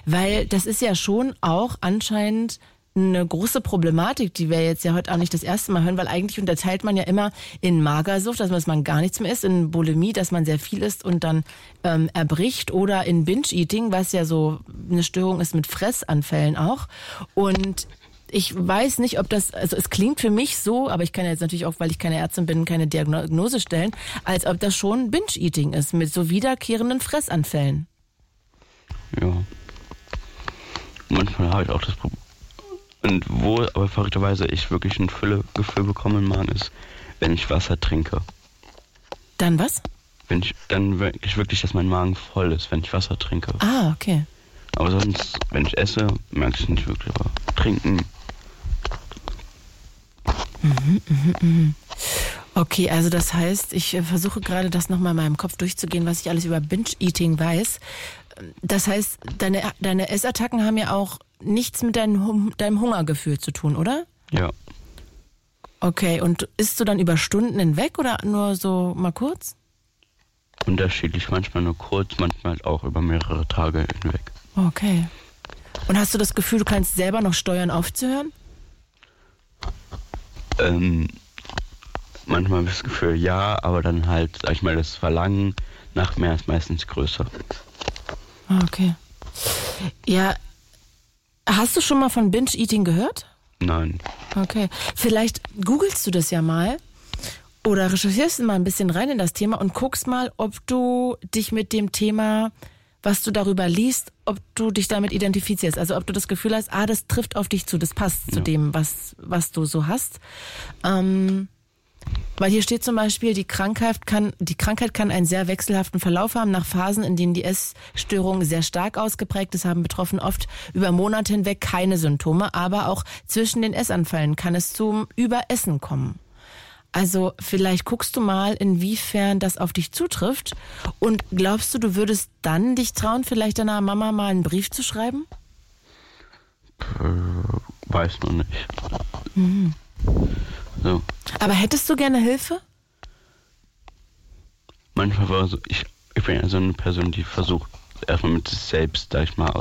Weil das ist ja schon auch anscheinend eine große Problematik, die wir jetzt ja heute auch nicht das erste Mal hören, weil eigentlich unterteilt man ja immer in Magersucht, dass man gar nichts mehr isst, in Bulimie, dass man sehr viel isst und dann erbricht, oder in Binge-Eating, was ja so eine Störung ist mit Fressanfällen auch. Und ich weiß nicht, ob das, also es klingt für mich so, aber ich kann ja jetzt natürlich auch, weil ich keine Ärztin bin, keine Diagnose stellen, als ob das schon Binge-Eating ist mit so wiederkehrenden Fressanfällen. Ja. Manchmal habe ich auch das Problem. Und wo aber verrückterweise ich wirklich ein Füllegefühl bekomme im Magen ist, wenn ich Wasser trinke. Dann was? Wenn ich dann wirklich, dass mein Magen voll ist, wenn ich Wasser trinke. Ah, okay. Aber sonst, wenn ich esse, merke ich es nicht wirklich. Aber trinken. Okay, also das heißt, ich versuche gerade das nochmal in meinem Kopf durchzugehen, was ich alles über Binge-Eating weiß. Das heißt, deine Essattacken haben ja auch nichts mit deinem Hungergefühl zu tun, oder? Ja. Okay, und isst du dann über Stunden hinweg oder nur so mal kurz? Unterschiedlich, manchmal nur kurz, manchmal auch über mehrere Tage hinweg. Okay. Und hast du das Gefühl, du kannst selber noch steuern, aufzuhören? Manchmal habe ich das Gefühl, ja, aber dann halt, sag ich mal, das Verlangen nach mehr ist meistens größer. Okay. Ja, hast du schon mal von Binge-Eating gehört? Nein. Okay. Vielleicht googelst du das ja mal oder recherchierst mal ein bisschen rein in das Thema und guckst mal, ob du dich mit dem Thema, was du darüber liest, ob du dich damit identifizierst. Also ob du das Gefühl hast, das trifft auf dich zu, das passt zu dem, was du so hast. Weil hier steht zum Beispiel, die Krankheit kann einen sehr wechselhaften Verlauf haben. Nach Phasen, in denen die Essstörung sehr stark ausgeprägt ist, haben Betroffene oft über Monate hinweg keine Symptome. Aber auch zwischen den Essanfällen kann es zum Überessen kommen. Also vielleicht guckst du mal, inwiefern das auf dich zutrifft. Und glaubst du, du würdest dann dich trauen, vielleicht deiner Mama mal einen Brief zu schreiben? Weiß noch nicht. Mhm. So. Aber hättest du gerne Hilfe? Manchmal war so, ich bin ja so eine Person, die versucht, erstmal mit sich selbst, sag ich mal,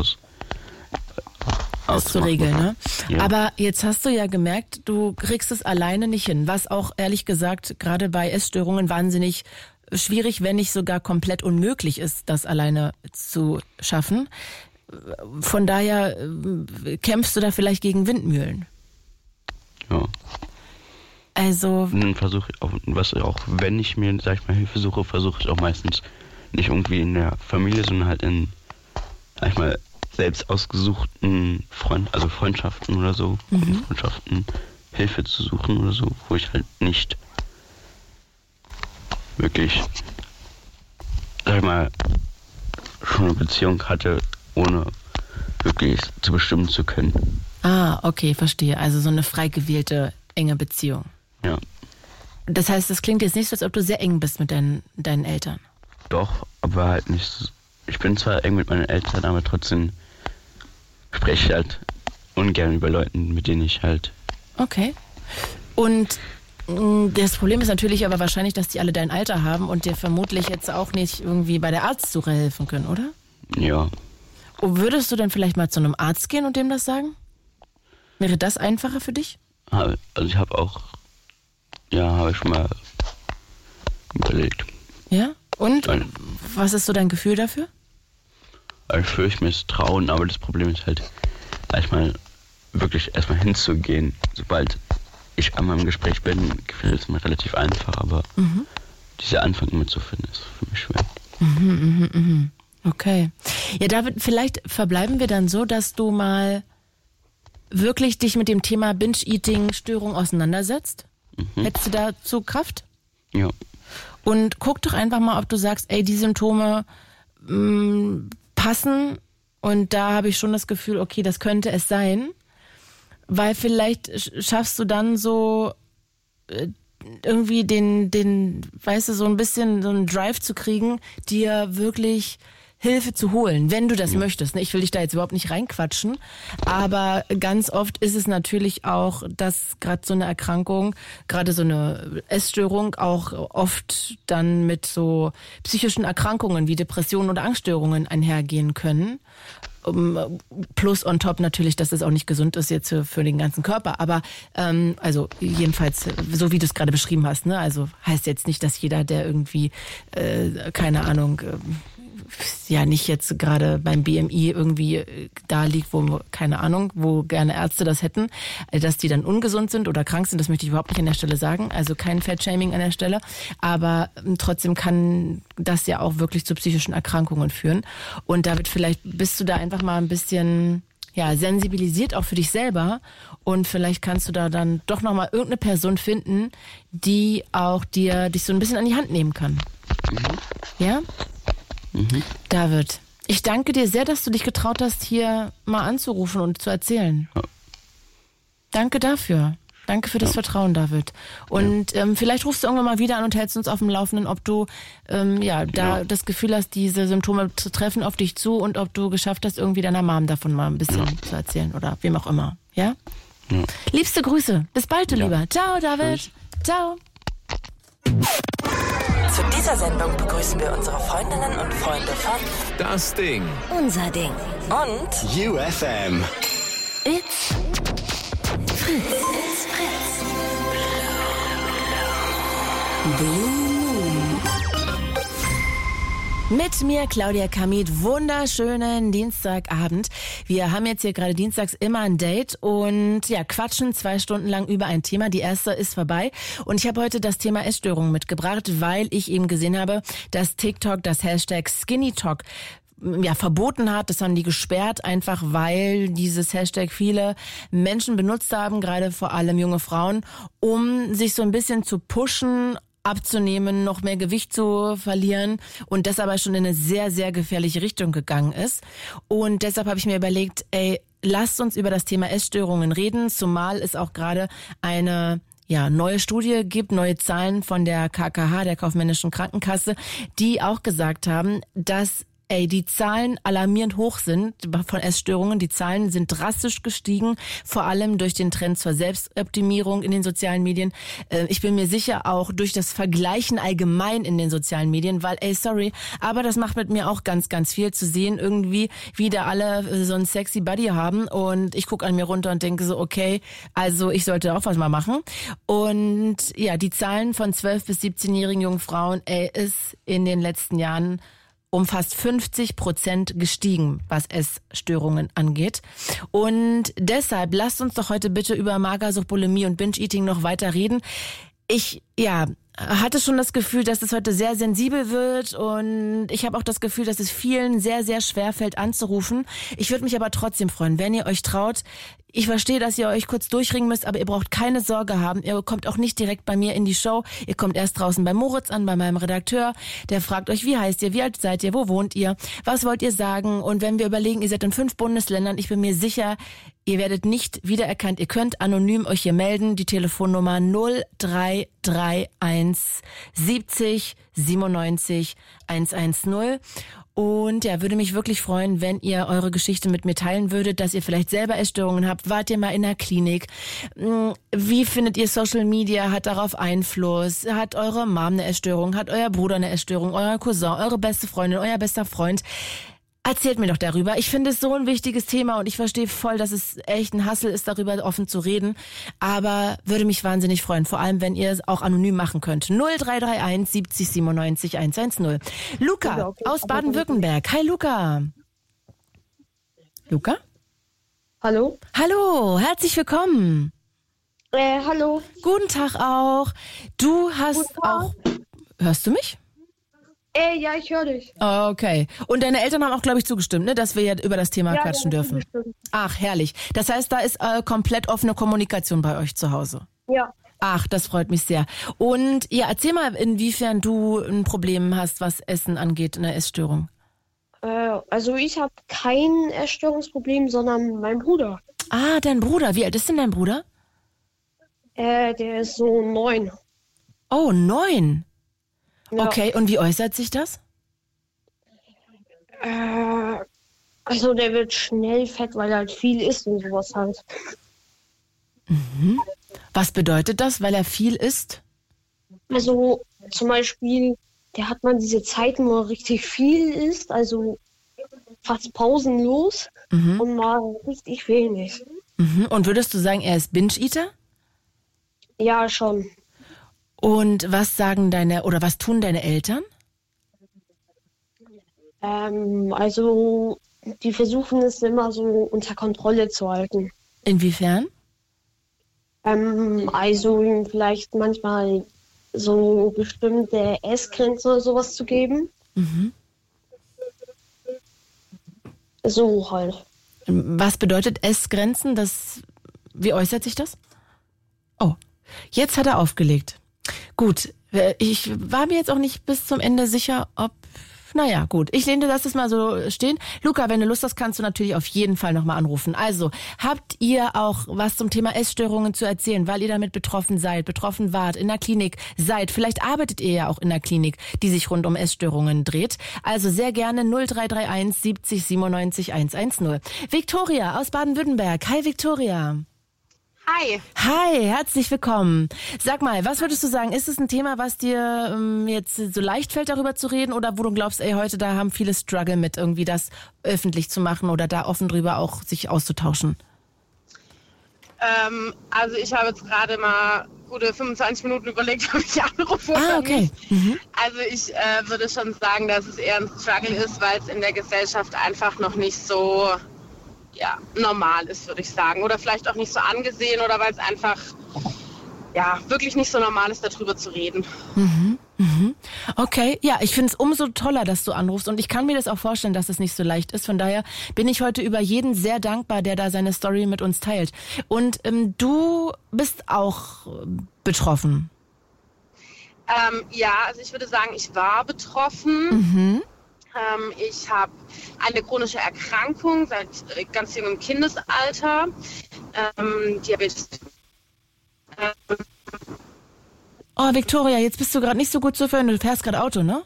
das zu regeln, ne? Ja. Aber jetzt hast du ja gemerkt, du kriegst es alleine nicht hin, was auch ehrlich gesagt gerade bei Essstörungen wahnsinnig schwierig, wenn nicht sogar komplett unmöglich ist, das alleine zu schaffen. Von daher kämpfst du da vielleicht gegen Windmühlen. Ja. Also. Dann versuche ich auch, wenn ich mir, sag ich mal, Hilfe suche, versuche ich auch meistens nicht irgendwie in der Familie, sondern halt in, sag ich mal, selbst ausgesuchten Freundschaften oder so, Freundschaften, Hilfe zu suchen oder so, wo ich halt nicht wirklich, sag ich mal, schon eine Beziehung hatte, ohne wirklich zu bestimmen zu können. Ah, okay, verstehe. Also so eine frei gewählte, enge Beziehung. Ja. Das heißt, das klingt jetzt nicht so, als ob du sehr eng bist mit deinen Eltern. Doch, aber halt nicht so. Ich bin zwar eng mit meinen Eltern, aber trotzdem spreche ich halt ungern über Leuten, mit denen ich halt... Okay. Und das Problem ist natürlich aber wahrscheinlich, dass die alle dein Alter haben und dir vermutlich jetzt auch nicht irgendwie bei der Arztsuche helfen können, oder? Ja. Und würdest du dann vielleicht mal zu einem Arzt gehen und dem das sagen? Wäre das einfacher für dich? Also ich habe auch... Ja, habe ich schon mal überlegt. Ja? Und? Was ist so dein Gefühl dafür? Ich würde mich misstrauen, aber das Problem ist halt, erstmal wirklich hinzugehen. Sobald ich einmal im Gespräch bin, gefällt es mir relativ einfach, aber dieser Anfang mitzufinden ist für mich schwer. Okay. Ja, David, vielleicht verbleiben wir dann so, dass du mal wirklich dich mit dem Thema Binge-Eating-Störung auseinandersetzt. Hättest du dazu Kraft? Ja. Und guck doch einfach mal, ob du sagst, die Symptome passen und da habe ich schon das Gefühl, okay, das könnte es sein, weil vielleicht schaffst du dann so irgendwie weißt du, so ein bisschen so einen Drive zu kriegen, dir wirklich Hilfe zu holen, wenn du das möchtest. Ich will dich da jetzt überhaupt nicht reinquatschen, aber ganz oft ist es natürlich auch, dass gerade so eine Erkrankung, gerade so eine Essstörung auch oft dann mit so psychischen Erkrankungen wie Depressionen oder Angststörungen einhergehen können. Plus on top natürlich, dass es auch nicht gesund ist jetzt für den ganzen Körper. Aber also jedenfalls, so wie du es gerade beschrieben hast, ne? Also heißt jetzt nicht, dass jeder, der irgendwie, keine Ahnung, ja nicht jetzt gerade beim BMI irgendwie da liegt, wo, keine Ahnung, wo gerne Ärzte das hätten, dass die dann ungesund sind oder krank sind, das möchte ich überhaupt nicht an der Stelle sagen, also kein Fat-Shaming an der Stelle, aber trotzdem kann das ja auch wirklich zu psychischen Erkrankungen führen und David, vielleicht bist du da einfach mal ein bisschen sensibilisiert auch für dich selber und vielleicht kannst du da dann doch nochmal irgendeine Person finden, die auch dich so ein bisschen an die Hand nehmen kann. Ja? David, ich danke dir sehr, dass du dich getraut hast, hier mal anzurufen und zu erzählen. Ja. Danke dafür. Danke für das Vertrauen, David. Und vielleicht rufst du irgendwann mal wieder an und hältst uns auf dem Laufenden, ob du das Gefühl hast, diese Symptome zu treffen auf dich zu und ob du geschafft hast, irgendwie deiner Mom davon mal ein bisschen zu erzählen oder wem auch immer. Ja? Ja. Liebste Grüße. Bis bald, du Lieber. Ciao, David. Tschüss. Ciao. Zu dieser Sendung begrüßen wir unsere Freundinnen und Freunde von Das Ding, Unser Ding und UFM. It's Fritz. It's Fritz. Blue Moon. Mit mir, Claudia Kamit, wunderschönen Dienstagabend. Wir haben jetzt hier gerade dienstags immer ein Date und quatschen 2 Stunden lang über ein Thema. Die erste ist vorbei und ich habe heute das Thema Essstörungen mitgebracht, weil ich eben gesehen habe, dass TikTok das Hashtag SkinnyTalk verboten hat. Das haben die gesperrt, einfach weil dieses Hashtag viele Menschen benutzt haben, gerade vor allem junge Frauen, um sich so ein bisschen zu pushen, abzunehmen, noch mehr Gewicht zu verlieren und das aber schon in eine sehr, sehr gefährliche Richtung gegangen ist. Und deshalb habe ich mir überlegt, lasst uns über das Thema Essstörungen reden, zumal es auch gerade eine neue Studie gibt, neue Zahlen von der KKH, der Kaufmännischen Krankenkasse, die auch gesagt haben, dass die Zahlen alarmierend hoch sind von Essstörungen. Die Zahlen sind drastisch gestiegen, vor allem durch den Trend zur Selbstoptimierung in den sozialen Medien. Ich bin mir sicher auch durch das Vergleichen allgemein in den sozialen Medien, weil, aber das macht mit mir auch ganz, ganz viel zu sehen, irgendwie, wie da alle so ein sexy Body haben und ich gucke an mir runter und denke so, okay, also ich sollte auch was mal machen. Und die Zahlen von 12- bis 17-jährigen jungen Frauen, ist in den letzten Jahren um fast 50% gestiegen, was Essstörungen angeht. Und deshalb lasst uns doch heute bitte über Magersucht, Bulimie und Binge-Eating noch weiter reden. Ich, hatte schon das Gefühl, dass es heute sehr sensibel wird und ich habe auch das Gefühl, dass es vielen sehr, sehr schwer fällt anzurufen. Ich würde mich aber trotzdem freuen, wenn ihr euch traut. Ich verstehe, dass ihr euch kurz durchringen müsst, aber ihr braucht keine Sorge haben. Ihr kommt auch nicht direkt bei mir in die Show. Ihr kommt erst draußen bei Moritz an, bei meinem Redakteur. Der fragt euch, wie heißt ihr, wie alt seid ihr, wo wohnt ihr, was wollt ihr sagen? Und wenn wir überlegen, ihr seid in 5 Bundesländern, ich bin mir sicher, ihr werdet nicht wiedererkannt. Ihr könnt anonym euch hier melden. Die Telefonnummer 0331 70 97 110. Und würde mich wirklich freuen, wenn ihr eure Geschichte mit mir teilen würdet, dass ihr vielleicht selber Essstörungen habt. Wart ihr mal in der Klinik? Wie findet ihr Social Media? Hat darauf Einfluss? Hat eure Mom eine Essstörung? Hat euer Bruder eine Essstörung? Euer Cousin? Eure beste Freundin? Euer bester Freund? Erzählt mir doch darüber. Ich finde es so ein wichtiges Thema und ich verstehe voll, dass es echt ein Hassel ist, darüber offen zu reden. Aber würde mich wahnsinnig freuen, vor allem, wenn ihr es auch anonym machen könnt. 0331 70 97 110. Luca aus Baden-Württemberg. Hi Luca. Luca? Hallo? Hallo, herzlich willkommen. Hallo. Guten Tag auch. Du hast auch... Hörst du mich? Ja, ich höre dich. Okay. Und deine Eltern haben auch, glaube ich, zugestimmt, ne, dass wir ja über das Thema quatschen dürfen. Zugestimmt. Ach, herrlich. Das heißt, da ist komplett offene Kommunikation bei euch zu Hause. Ja. Ach, das freut mich sehr. Und erzähl mal, inwiefern du ein Problem hast, was Essen angeht, eine Essstörung. Also ich habe kein Essstörungsproblem, sondern mein Bruder. Ah, dein Bruder. Wie alt ist denn dein Bruder? Der ist so 9. Oh, 9. Ja. Okay, und wie äußert sich das? Also der wird schnell fett, weil er halt viel isst und sowas halt. Mhm. Was bedeutet das, weil er viel isst? Also zum Beispiel, der hat man diese Zeiten, wo er richtig viel isst, also fast pausenlos. und mal richtig wenig. Mhm. Und würdest du sagen, er ist Binge-Eater? Ja, schon. Und was was tun deine Eltern? Also, die versuchen es immer so unter Kontrolle zu halten. Inwiefern? Also ihm vielleicht manchmal so bestimmte Essgrenzen oder sowas zu geben. So halt. Was bedeutet Essgrenzen? Wie äußert sich das? Oh, jetzt hat er aufgelegt. Gut, ich war mir jetzt auch nicht bis zum Ende sicher, naja, gut. Ich lasse es mal so stehen. Luca, wenn du Lust hast, kannst du natürlich auf jeden Fall nochmal anrufen. Also, habt ihr auch was zum Thema Essstörungen zu erzählen, weil ihr damit betroffen wart, in der Klinik seid? Vielleicht arbeitet ihr ja auch in der Klinik, die sich rund um Essstörungen dreht. Also sehr gerne 0331 70 97 110. Viktoria aus Baden-Württemberg. Hi, Viktoria. Hi. Hi, herzlich willkommen. Sag mal, was würdest du sagen, ist es ein Thema, was dir jetzt so leicht fällt, darüber zu reden, oder wo du glaubst, heute da haben viele Struggle mit, irgendwie das öffentlich zu machen oder da offen drüber auch sich auszutauschen? Also ich habe jetzt gerade mal gute 25 Minuten überlegt, ob ich anrufe oder okay. nicht. Also ich würde schon sagen, dass es eher ein Struggle ist, weil es in der Gesellschaft einfach noch nicht so normal ist, würde ich sagen. Oder vielleicht auch nicht so angesehen oder weil es einfach wirklich nicht so normal ist, darüber zu reden. Okay, ja, ich finde es umso toller, dass du anrufst, und ich kann mir das auch vorstellen, dass es nicht so leicht ist. Von daher bin ich heute über jeden sehr dankbar, der da seine Story mit uns teilt. Und du bist auch betroffen. Also ich würde sagen, ich war betroffen. Ich habe eine chronische Erkrankung seit ganz jungem Kindesalter, Diabetes. Oh, Viktoria, jetzt bist du gerade nicht so gut zu hören. Du fährst gerade Auto, ne?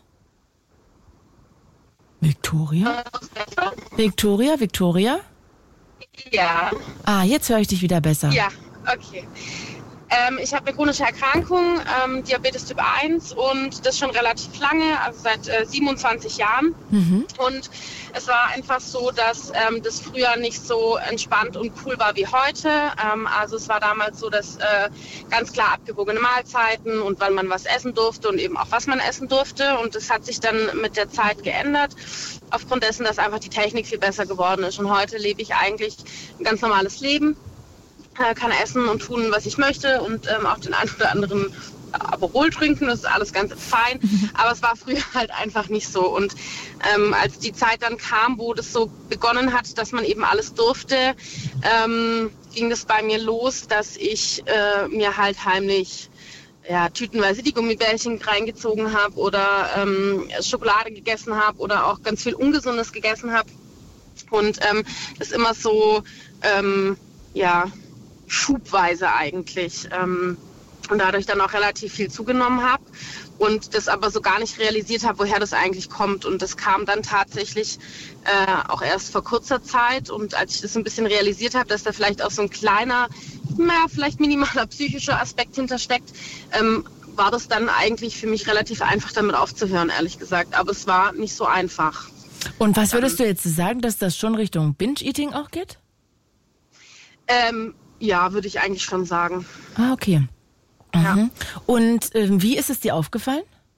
Viktoria? Viktoria? Ja. Ah, jetzt höre ich dich wieder besser. Ja, okay. Ich habe eine chronische Erkrankung, Diabetes Typ 1, und das schon relativ lange, also seit 27 Jahren. Und es war einfach so, dass das früher nicht so entspannt und cool war wie heute. Also es war damals so, dass ganz klar abgewogene Mahlzeiten und wann man was essen durfte und eben auch was man essen durfte. Und das hat sich dann mit der Zeit geändert, aufgrund dessen, dass einfach die Technik viel besser geworden ist. Und heute lebe ich eigentlich ein ganz normales Leben. Kann essen und tun, was ich möchte, und auch den einen oder anderen Aperol trinken, das ist alles ganz fein. Aber es war früher halt einfach nicht so. Und als die Zeit dann kam, wo das so begonnen hat, dass man eben alles durfte, ging das bei mir los, dass ich mir halt heimlich tütenweise die Gummibärchen reingezogen habe oder Schokolade gegessen habe oder auch ganz viel Ungesundes gegessen habe. Und das immer so, schubweise eigentlich, und dadurch dann auch relativ viel zugenommen habe und das aber so gar nicht realisiert habe, woher das eigentlich kommt. Und das kam dann tatsächlich auch erst vor kurzer Zeit, und als ich das ein bisschen realisiert habe, dass da vielleicht auch so ein kleiner, vielleicht minimaler psychischer Aspekt hintersteckt, war das dann eigentlich für mich relativ einfach, damit aufzuhören, ehrlich gesagt. Aber es war nicht so einfach. Und was würdest du jetzt sagen, dass das schon Richtung Binge-Eating auch geht? Ja, würde ich eigentlich schon sagen. Ah, okay. Ja. Und wie ist es dir aufgefallen?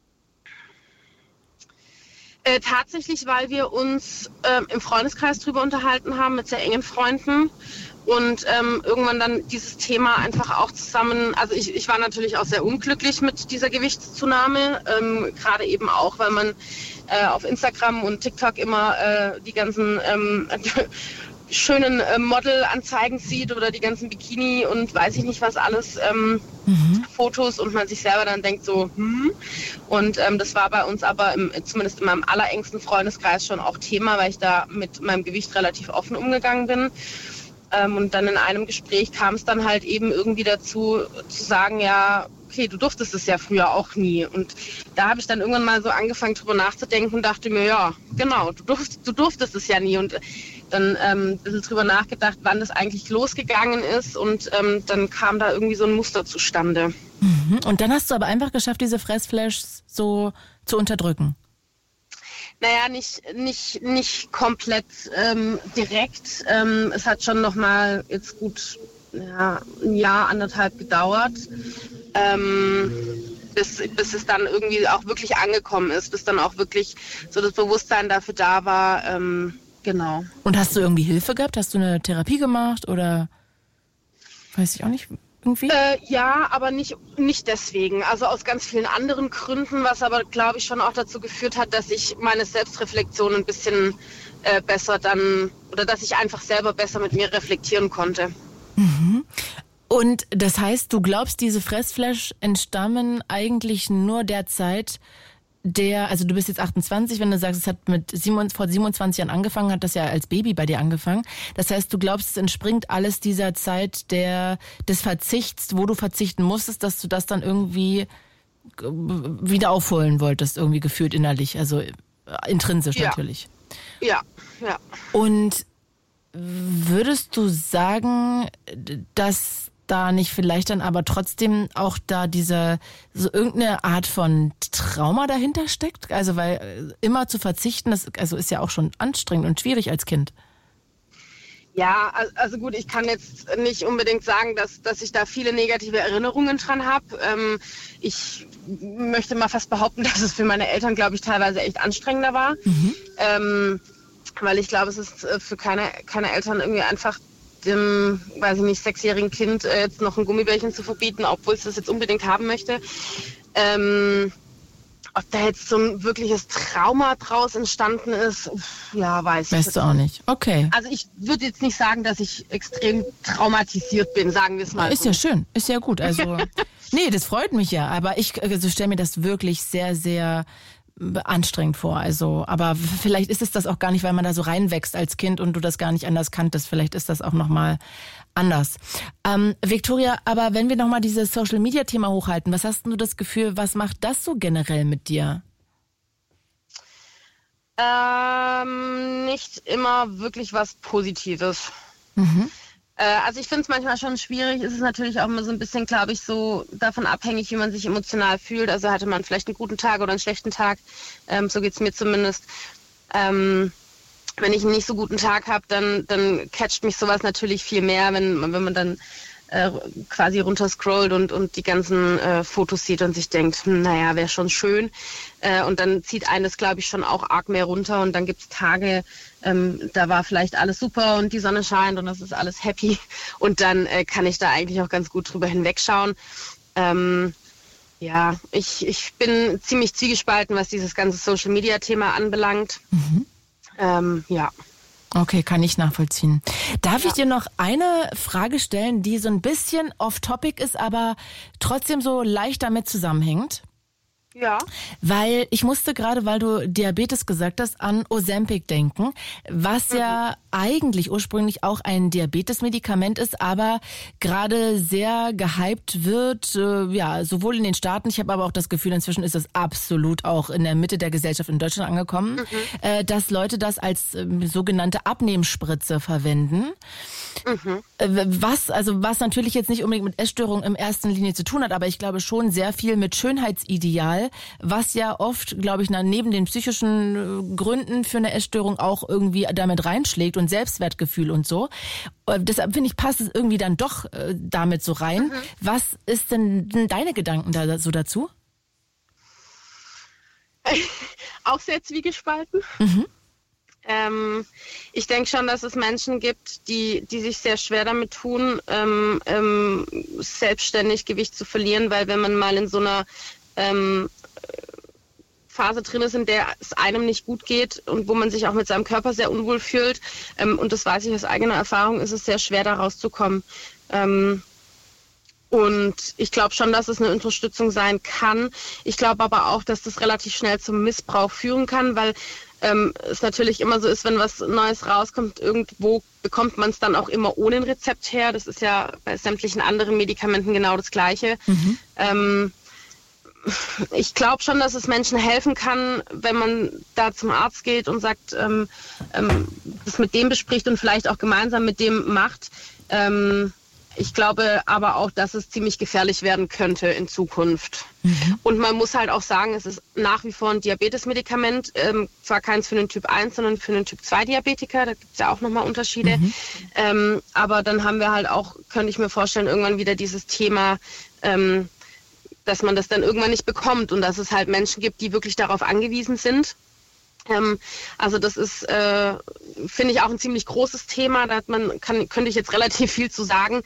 Tatsächlich, weil wir uns im Freundeskreis drüber unterhalten haben, mit sehr engen Freunden, und irgendwann dann dieses Thema einfach auch zusammen, also ich war natürlich auch sehr unglücklich mit dieser Gewichtszunahme, gerade eben auch, weil man auf Instagram und TikTok immer die ganzen schönen Modelanzeigen sieht oder die ganzen Bikini und weiß ich nicht was alles, Fotos, und man sich selber dann denkt so, Und das war bei uns aber zumindest in meinem allerengsten Freundeskreis schon auch Thema, weil ich da mit meinem Gewicht relativ offen umgegangen bin. Und dann in einem Gespräch kam es dann halt eben irgendwie dazu, zu sagen, ja, okay, du durftest es ja früher auch nie. Und da habe ich dann irgendwann mal so angefangen, drüber nachzudenken und dachte mir, ja, genau, du durftest es ja nie. Und dann ein bisschen drüber nachgedacht, wann das eigentlich losgegangen ist, und dann kam da irgendwie so ein Muster zustande. Und dann hast du aber einfach geschafft, diese Fressflashs so zu unterdrücken? Naja, nicht komplett direkt. Es hat schon nochmal jetzt gut ein Jahr, 1,5 gedauert, bis es dann irgendwie auch wirklich angekommen ist, bis dann auch wirklich so das Bewusstsein dafür da war. Genau. Und hast du irgendwie Hilfe gehabt? Hast du eine Therapie gemacht oder weiß ich auch nicht, irgendwie? Ja, aber nicht deswegen. Also aus ganz vielen anderen Gründen, was aber, glaube ich, schon auch dazu geführt hat, dass ich meine Selbstreflexion ein bisschen besser dass ich einfach selber besser mit mir reflektieren konnte. Mhm. Und das heißt, du glaubst, diese Fressflash entstammen eigentlich nur der Zeit, also du bist jetzt 28, wenn du sagst, es hat vor 27 Jahren angefangen, hat das ja als Baby bei dir angefangen. Das heißt, du glaubst, es entspringt alles dieser Zeit des Verzichts, wo du verzichten musstest, dass du das dann irgendwie wieder aufholen wolltest, irgendwie gefühlt innerlich, also intrinsisch natürlich. Ja. Und würdest du sagen, dass da nicht vielleicht dann aber trotzdem auch da so irgendeine Art von Trauma dahinter steckt? Also weil immer zu verzichten, das ist ja auch schon anstrengend und schwierig als Kind. Ja, also gut, ich kann jetzt nicht unbedingt sagen, dass ich da viele negative Erinnerungen dran habe. Ich möchte mal fast behaupten, dass es für meine Eltern, glaube ich, teilweise echt anstrengender war. Mhm. Weil ich glaube, es ist für keine Eltern irgendwie einfach dem, weiß ich nicht, 6-jährigen Kind jetzt noch ein Gummibärchen zu verbieten, obwohl es das jetzt unbedingt haben möchte. Ob da jetzt so ein wirkliches Trauma draus entstanden ist, weiß ich. Weißt du auch nicht. Okay. Also ich würde jetzt nicht sagen, dass ich extrem traumatisiert bin, sagen wir es mal. Ist ja schön, ist ja gut. Also nee, das freut mich ja, aber ich stelle mir das wirklich sehr, sehr anstrengend vor. Also, aber vielleicht ist es das auch gar nicht, weil man da so reinwächst als Kind und du das gar nicht anders kanntest. Vielleicht ist das auch nochmal anders. Viktoria, aber wenn wir nochmal dieses Social-Media-Thema hochhalten, was hast du das Gefühl, was macht das so generell mit dir? Nicht immer wirklich was Positives. Mhm. Also ich finde es manchmal schon schwierig. Es ist natürlich auch immer so ein bisschen, glaube ich, so davon abhängig, wie man sich emotional fühlt. Also hatte man vielleicht einen guten Tag oder einen schlechten Tag. So geht's mir zumindest. Wenn ich einen nicht so guten Tag habe, dann catcht mich sowas natürlich viel mehr, wenn man dann quasi runterscrollt und die ganzen Fotos sieht und sich denkt, naja, wäre schon schön. Und dann zieht eines, glaube ich, schon auch arg mehr runter. Und dann gibt's Tage, da war vielleicht alles super und die Sonne scheint und das ist alles happy. Und dann kann ich da eigentlich auch ganz gut drüber hinwegschauen. Ich bin ziemlich zwiegespalten, was dieses ganze Social-Media-Thema anbelangt. Mhm. Okay, kann ich nachvollziehen. Darf ich dir noch eine Frage stellen, die so ein bisschen off-topic ist, aber trotzdem so leicht damit zusammenhängt? Ja. Weil ich musste gerade, weil du Diabetes gesagt hast, an Ozempic denken, was ja eigentlich ursprünglich auch ein Diabetesmedikament ist, aber gerade sehr gehypt wird, sowohl in den Staaten, ich habe aber auch das Gefühl, inzwischen ist das absolut auch in der Mitte der Gesellschaft in Deutschland angekommen, dass Leute das als sogenannte Abnehmspritze verwenden. Was natürlich jetzt nicht unbedingt mit Essstörung in erster Linie zu tun hat, aber ich glaube schon sehr viel mit Schönheitsideal, was ja oft, glaube ich, neben den psychischen Gründen für eine Essstörung auch irgendwie damit reinschlägt und Selbstwertgefühl und so. Deshalb finde ich, passt es irgendwie dann doch damit so rein. Was ist denn deine Gedanken da so dazu? Auch sehr zwiegespalten. Ich denke schon, dass es Menschen gibt, die sich sehr schwer damit tun, selbstständig Gewicht zu verlieren, weil wenn man mal in so einer Phase drin ist, in der es einem nicht gut geht und wo man sich auch mit seinem Körper sehr unwohl fühlt, und das weiß ich aus eigener Erfahrung, ist es sehr schwer, da rauszukommen. Und ich glaube schon, dass es eine Unterstützung sein kann. Ich glaube aber auch, dass das relativ schnell zum Missbrauch führen kann, weil es natürlich immer so ist, wenn was Neues rauskommt, irgendwo bekommt man es dann auch immer ohne ein Rezept her. Das ist ja bei sämtlichen anderen Medikamenten genau das Gleiche. Ich glaube schon, dass es Menschen helfen kann, wenn man da zum Arzt geht und sagt, das mit dem bespricht und vielleicht auch gemeinsam mit dem macht. Ich glaube aber auch, dass es ziemlich gefährlich werden könnte in Zukunft. Und man muss halt auch sagen, es ist nach wie vor ein Diabetesmedikament, zwar keins für den Typ 1, sondern für den Typ 2 Diabetiker, da gibt es ja auch nochmal Unterschiede. Aber dann haben wir halt auch, könnte ich mir vorstellen, irgendwann wieder dieses Thema, dass man das dann irgendwann nicht bekommt und dass es halt Menschen gibt, die wirklich darauf angewiesen sind. Also das ist, finde ich, auch ein ziemlich großes Thema. Da könnte ich jetzt relativ viel zu sagen.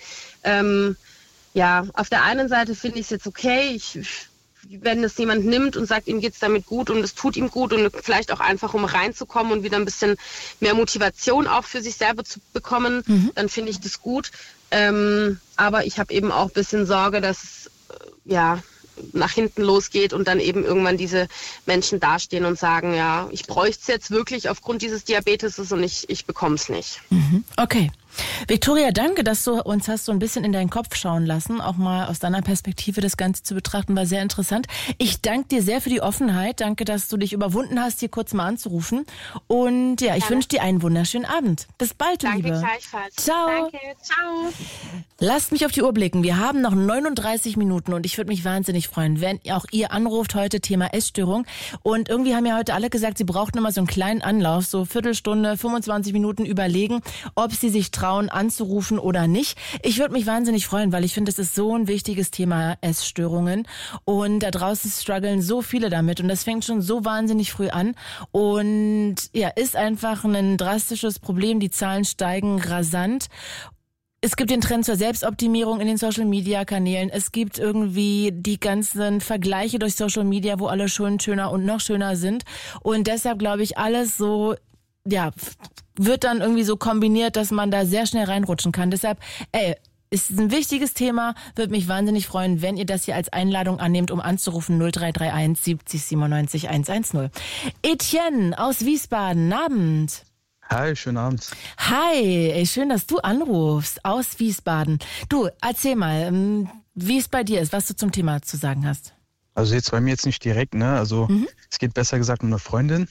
Ja, auf der einen Seite finde ich es jetzt okay, wenn es jemand nimmt und sagt, ihm geht es damit gut und es tut ihm gut und vielleicht auch einfach, um reinzukommen und wieder ein bisschen mehr Motivation auch für sich selber zu bekommen, dann finde ich das gut. Aber ich habe eben auch ein bisschen Sorge, dass es, nach hinten losgeht und dann eben irgendwann diese Menschen dastehen und sagen, ja, ich bräuchte es jetzt wirklich aufgrund dieses Diabetes und ich bekomme es nicht. Okay. Viktoria, danke, dass du uns hast so ein bisschen in deinen Kopf schauen lassen, auch mal aus deiner Perspektive das Ganze zu betrachten, war sehr interessant. Ich danke dir sehr für die Offenheit, danke, dass du dich überwunden hast, hier kurz mal anzurufen und ja, ich wünsche dir einen wunderschönen Abend. Bis bald, Liebe. Danke gleichfalls. Ciao. Danke, ciao. Lasst mich auf die Uhr blicken, wir haben noch 39 Minuten und ich würde mich wahnsinnig freuen, wenn auch ihr anruft heute, Thema Essstörung und irgendwie haben ja heute alle gesagt, sie brauchten immer so einen kleinen Anlauf, so Viertelstunde, 25 Minuten überlegen, ob sie sich trauen anzurufen oder nicht. Ich würde mich wahnsinnig freuen, weil ich finde, es ist so ein wichtiges Thema, Essstörungen. Und da draußen strugglen so viele damit und das fängt schon so wahnsinnig früh an und ja, ist einfach ein drastisches Problem. Die Zahlen steigen rasant. Es gibt den Trend zur Selbstoptimierung in den Social-Media-Kanälen. Es gibt irgendwie die ganzen Vergleiche durch Social Media, wo alle schon schöner und noch schöner sind. Und deshalb glaube ich, alles so, ja, wird dann irgendwie so kombiniert, dass man da sehr schnell reinrutschen kann. Deshalb, ist ein wichtiges Thema. Würde mich wahnsinnig freuen, wenn ihr das hier als Einladung annehmt, um anzurufen 0331 70 97 110. Etienne aus Wiesbaden, Abend. Hi, schönen Abend. Hi, schön, dass du anrufst aus Wiesbaden. Du, erzähl mal, wie es bei dir ist, was du zum Thema zu sagen hast. Also jetzt bei mir jetzt nicht direkt, ne? Also es geht besser gesagt um eine Freundin.